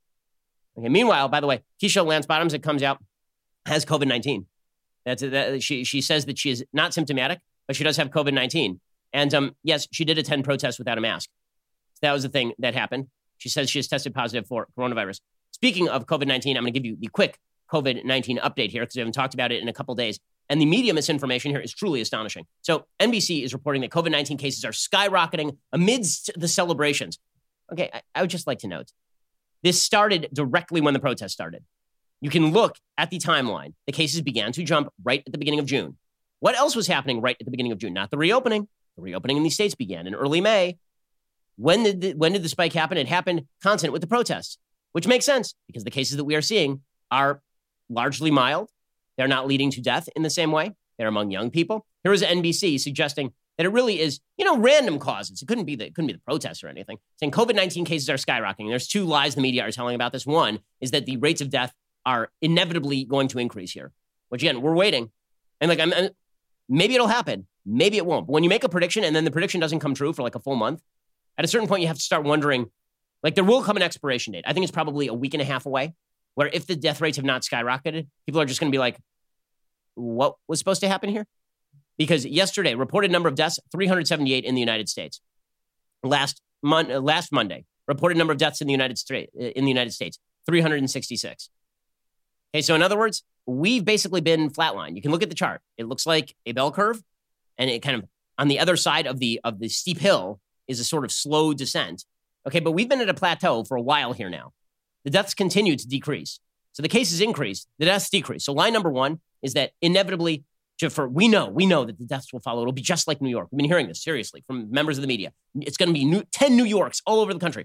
A: Okay. Meanwhile, by the way, Keisha Lance Bottoms, it comes out, has COVID nineteen. That's that, she, she says that she is not symptomatic, but she does have COVID nineteen. And um, yes, she did attend protests without a mask. So that was the thing that happened. She says she has tested positive for coronavirus. Speaking of COVID nineteen, I'm going to give you the quick COVID nineteen update here because we haven't talked about it in a couple days. And the media misinformation here is truly astonishing. So N B C is reporting that COVID nineteen cases are skyrocketing amidst the celebrations. Okay, I, I would just like to note, this started directly when the protest started. You can look at the timeline. The cases began to jump right at the beginning of June. What else was happening right at the beginning of June? Not the reopening. The reopening in these states began in early May. When did the, when did the spike happen? It happened constant with the protests, which makes sense because the cases that we are seeing are largely mild. They're not leading to death in the same way. They're among young people. Here is N B C suggesting that it really is, you know, random causes. It couldn't be the, it couldn't be the protests or anything. Saying COVID nineteen cases are skyrocketing. There's two lies the media are telling about this. One is that the rates of death are inevitably going to increase here, which again, we're waiting. And like, I'm, I'm maybe it'll happen. Maybe it won't. But when you make a prediction and then the prediction doesn't come true for like a full month, at a certain point, you have to start wondering, like there will come an expiration date. I think it's probably a week and a half away, where if the death rates have not skyrocketed, people are just going to be like, what was supposed to happen here? Because yesterday, reported number of deaths, three hundred seventy-eight in the United States. Last mon- uh, last Monday, reported number of deaths in the United States, in the United States, three hundred sixty-six. Okay, so in other words, we've basically been flatlined. You can look at the chart. It looks like a bell curve, and it kind of on the other side of the of the steep hill is a sort of slow descent. Okay, but we've been at a plateau for a while here now. The deaths continue to decrease. So the cases increase, the deaths decrease. So line number one is that inevitably, for we know, we know that the deaths will follow. It'll be just like New York. We've been hearing this seriously from members of the media. It's going to be new, ten New Yorks all over the country.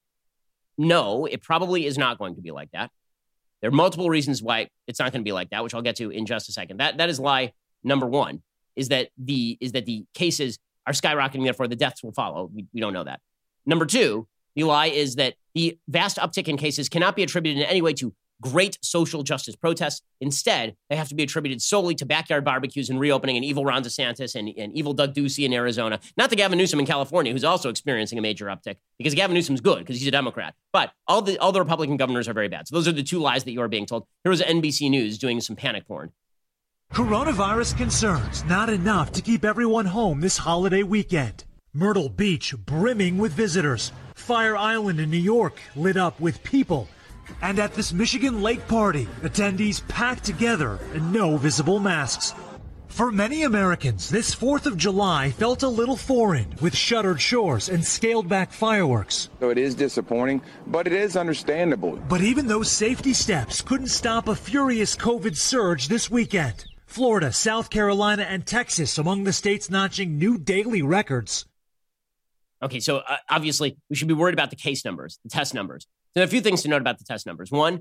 A: No, it probably is not going to be like that. There are multiple reasons why it's not going to be like that, which I'll get to in just a second. That that is lie number one, is that the is that the cases are skyrocketing, therefore the deaths will follow. We, we don't know that. Number two, the lie is that the vast uptick in cases cannot be attributed in any way to great social justice protests. Instead, they have to be attributed solely to backyard barbecues and reopening and evil Ron DeSantis and, and evil Doug Ducey in Arizona. Not the Gavin Newsom in California, who's also experiencing a major uptick, because Gavin Newsom's good because he's a Democrat. But all the all the Republican governors are very bad. So those are the two lies that you are being told. Here was N B C News doing some panic porn.
G: Coronavirus concerns not enough to keep everyone home this holiday weekend. Myrtle Beach brimming with visitors. Fire Island in New York lit up with people. And at this Michigan Lake party, attendees packed together and no visible masks. For many Americans, this fourth of July felt a little foreign with shuttered shores and scaled back fireworks.
H: So it is disappointing, but it is understandable.
G: But even those safety steps couldn't stop a furious COVID surge this weekend. Florida, South Carolina, and Texas among the states notching new daily records.
A: Okay, so uh, obviously we should be worried about the case numbers, the test numbers. So a few things to note about the test numbers. One,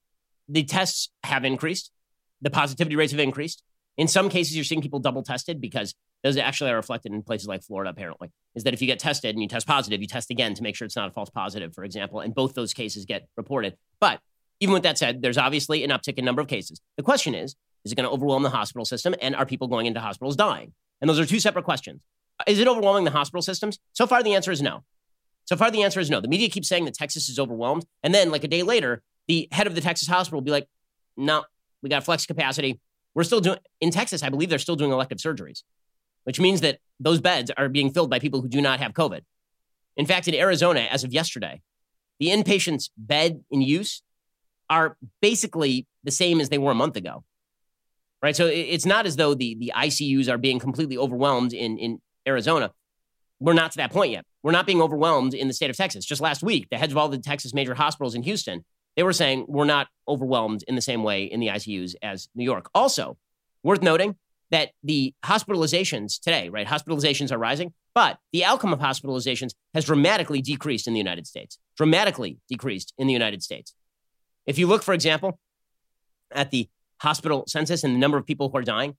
A: the tests have increased. The positivity rates have increased. In some cases, you're seeing people double tested because those actually are reflected in places like Florida, apparently, is that if you get tested and you test positive, you test again to make sure it's not a false positive, for example, and both those cases get reported. But even with that said, there's obviously an uptick in number of cases. The question is, is it going to overwhelm the hospital system, and are people going into hospitals dying? And those are two separate questions. Is it overwhelming the hospital systems? So far, the answer is no. So far, the answer is no. The media keeps saying that Texas is overwhelmed. And then like a day later, the head of the Texas hospital will be like, no, we got flex capacity. We're still doing, in Texas, I believe they're still doing elective surgeries, which means that those beds are being filled by people who do not have COVID. In fact, in Arizona, as of yesterday, the inpatients' bed in use are basically the same as they were a month ago, right? So it's not as though the, the I C Us are being completely overwhelmed in, in Arizona. We're not to that point yet. We're not being overwhelmed in the state of Texas. Just last week, the heads of all the Texas major hospitals in Houston they were saying we're not overwhelmed in the same way in the I C Us as New York. Also, worth noting that the hospitalizations today, right, hospitalizations are rising, but the outcome of hospitalizations has dramatically decreased in the United States, dramatically decreased in the United States. If you look, for example, at the hospital census and the number of people who are dying,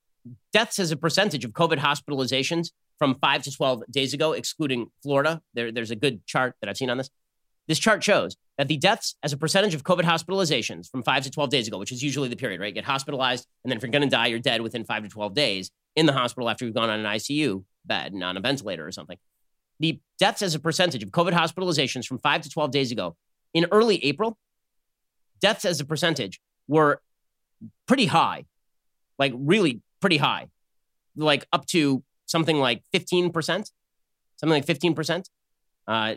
A: deaths as a percentage of COVID hospitalizations from five to twelve days ago, excluding Florida, there, there's a good chart that I've seen on this. This chart shows that the deaths as a percentage of COVID hospitalizations from five to twelve days ago, which is usually the period, right? You get hospitalized, and then if you're going to die, you're dead within five to twelve days in the hospital after you've gone on an I C U bed and on a ventilator or something. The deaths as a percentage of COVID hospitalizations from five to twelve days ago, in early April, deaths as a percentage were pretty high, like really pretty high, like up to something like fifteen percent, something like fifteen percent. Uh,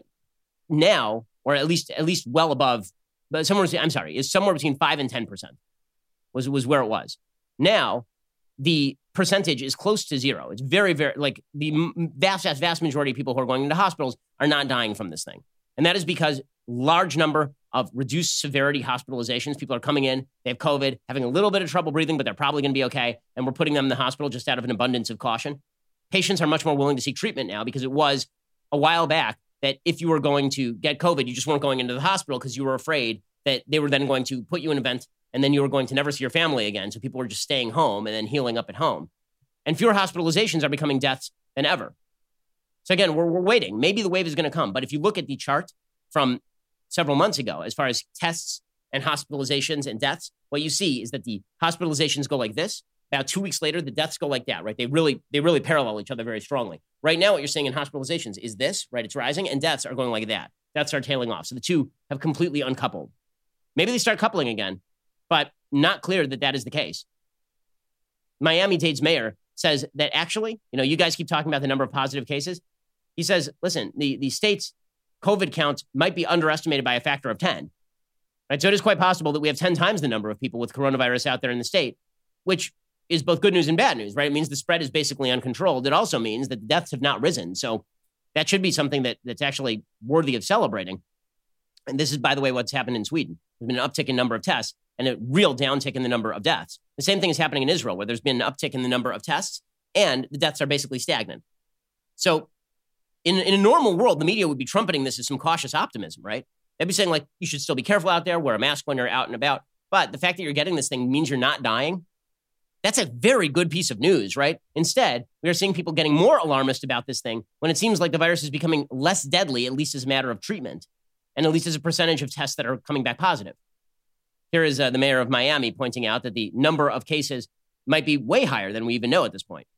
A: now, or at least at least well above, but somewhere, I'm sorry, is somewhere between five and ten percent was, was where it was. Now, the percentage is close to zero. It's very, very, like the vast, vast, vast majority of people who are going into hospitals are not dying from this thing. And that is because large number of reduced severity hospitalizations, people are coming in, they have COVID, having a little bit of trouble breathing, but they're probably going to be okay. And we're putting them in the hospital just out of an abundance of caution. Patients are much more willing to seek treatment now because it was a while back that if you were going to get COVID, you just weren't going into the hospital because you were afraid that they were then going to put you in a vent and then you were going to never see your family again. So people were just staying home and then healing up at home. And fewer hospitalizations are becoming deaths than ever. So again, we're, we're waiting. Maybe the wave is going to come. But if you look at the chart from several months ago, as far as tests and hospitalizations and deaths, what you see is that the hospitalizations go like this. About two weeks later, the deaths go like that, right? They really, they really parallel each other very strongly. Right now, what you're seeing in hospitalizations is this, right? It's rising, and deaths are going like that. Deaths are tailing off. So the two have completely uncoupled. Maybe they start coupling again, but not clear that that is the case. Miami-Dade's mayor says that actually, you know, you guys keep talking about the number of positive cases. He says, listen, the, the state's COVID count might be underestimated by a factor of ten. Right? So it is quite possible that we have ten times the number of people with coronavirus out there in the state, which is both good news and bad news, right? It means the spread is basically uncontrolled. It also means that the deaths have not risen. So that should be something that, that's actually worthy of celebrating. And this is, by the way, what's happened in Sweden. There's been an uptick in number of tests and a real downtick in the number of deaths. The same thing is happening in Israel, where there's been an uptick in the number of tests and the deaths are basically stagnant. So in, in a normal world, the media would be trumpeting this as some cautious optimism, right? They'd be saying, like, you should still be careful out there, wear a mask when you're out and about. But the fact that you're getting this thing means you're not dying. That's a very good piece of news, right? Instead, we are seeing people getting more alarmist about this thing when it seems like the virus is becoming less deadly, at least as a matter of treatment, and at least as a percentage of tests that are coming back positive. Here is uh, the mayor of Miami pointing out that the number of cases might be way higher than we even know at this point.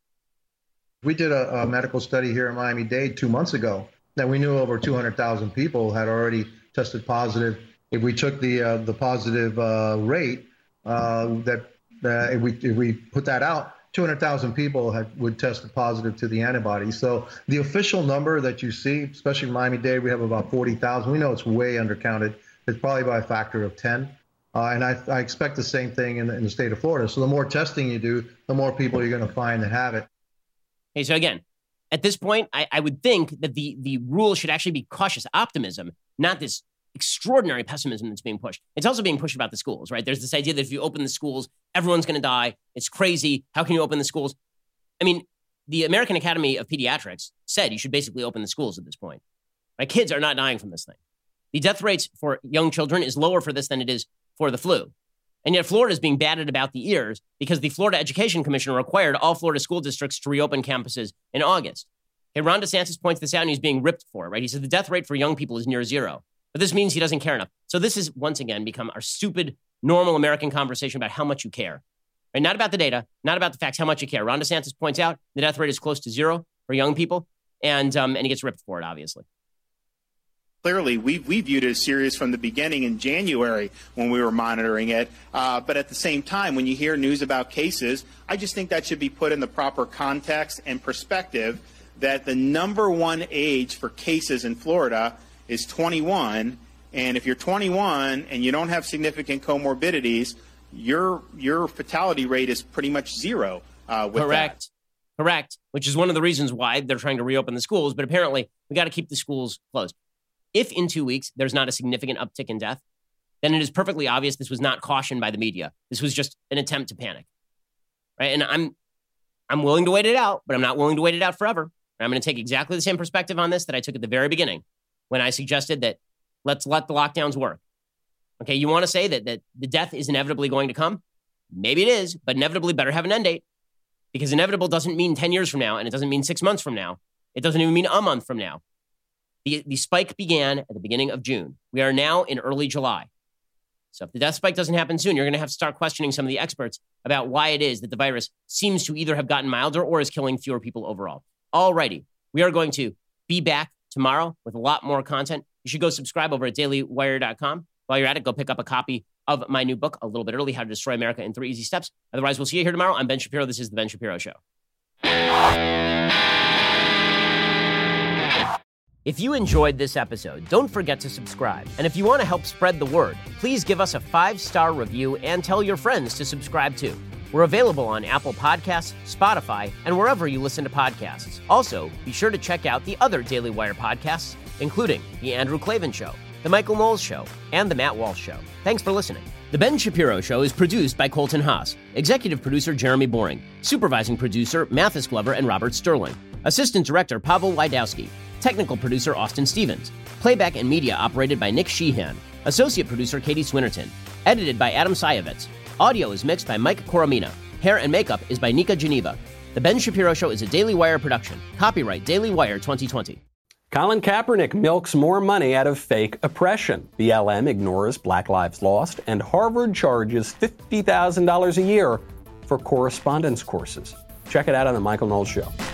I: We did a, a medical study here in Miami-Dade two months ago that we knew over two hundred thousand people had already tested positive. If we took the uh, the positive uh, rate uh, that Uh, if we if we put that out, two hundred thousand people had, would test positive to the antibody. So the official number that you see, especially in Miami-Dade, we have about forty thousand. We know it's way undercounted. It's probably by a factor of ten. Uh, and I, I expect the same thing in the, in the state of Florida. So the more testing you do, the more people you're going to find that have it.
A: Okay, so again, at this point, I, I would think that the the rule should actually be cautious optimism, not this extraordinary pessimism that's being pushed. It's also being pushed about the schools, right? There's this idea that if you open the schools, everyone's going to die. It's crazy. How can you open the schools? I mean, the American Academy of Pediatrics said you should basically open the schools at this point. My kids are not dying from this thing. The death rates for young children is lower for this than it is for the flu. And yet Florida is being batted about the ears because the Florida Education Commission required all Florida school districts to reopen campuses in August. Okay, Ron DeSantis points this out and he's being ripped for it, right? He says the death rate for young people is near zero. But this means he doesn't care enough. So this has once again become our stupid, normal American conversation about how much you care. Right? Not about the data, not about the facts, how much you care. Ron DeSantis points out the death rate is close to zero for young people, and um, and he gets ripped for it, obviously.
J: Clearly, we we viewed it as serious from the beginning in January when we were monitoring it. Uh, but at the same time, when you hear news about cases, I just think that should be put in the proper context and perspective that the number one age for cases in Florida is twenty-one, and if you're twenty-one and you don't have significant comorbidities, your your fatality rate is pretty much zero. Uh, with
A: Correct. That. Correct. Which is one of the reasons why they're trying to reopen the schools. But apparently, we got to keep the schools closed. If in two weeks there's not a significant uptick in death, then it is perfectly obvious this was not cautioned by the media. This was just an attempt to panic, right? And I'm I'm willing to wait it out, but I'm not willing to wait it out forever. And I'm going to take exactly the same perspective on this that I took at the very beginning when I suggested that let's let the lockdowns work. Okay, you want to say that that the death is inevitably going to come? Maybe it is, but inevitably better have an end date, because inevitable doesn't mean ten years from now, and it doesn't mean six months from now. It doesn't even mean a month from now. The, the spike began at the beginning of June. We are now in early July. So if the death spike doesn't happen soon, you're going to have to start questioning some of the experts about why it is that the virus seems to either have gotten milder or is killing fewer people overall. Alrighty, we are going to be back tomorrow with a lot more content. You should go subscribe over at daily wire dot com. While you're at it, go pick up a copy of my new book, a little bit early, How to Destroy America in Three Easy Steps. Otherwise, we'll see you here tomorrow. I'm Ben Shapiro. This is The Ben Shapiro Show. If you enjoyed this episode, don't forget to subscribe. And if you want to help spread the word, please give us a five-star review and tell your friends to subscribe too. We're available on Apple Podcasts, Spotify, and wherever you listen to podcasts. Also, be sure to check out the other Daily Wire podcasts, including The Andrew Klavan Show, The Michael Knowles Show, and The Matt Walsh Show. Thanks for listening. The Ben Shapiro Show is produced by Colton Haas, executive producer Jeremy Boring, supervising producer Mathis Glover and Robert Sterling, assistant director Pavel Wydowski, technical producer Austin Stevens, playback and media operated by Nick Sheehan, associate producer Katie Swinnerton, edited by Adam Sayevitz. Audio is mixed by Mike Coromina. Hair and makeup is by Nika Geneva. The Ben Shapiro Show is a Daily Wire production. Copyright Daily Wire twenty twenty.
K: Colin Kaepernick milks more money out of fake oppression. B L M ignores Black Lives Lost, and Harvard charges fifty thousand dollars a year for correspondence courses. Check it out on The Michael Knowles Show.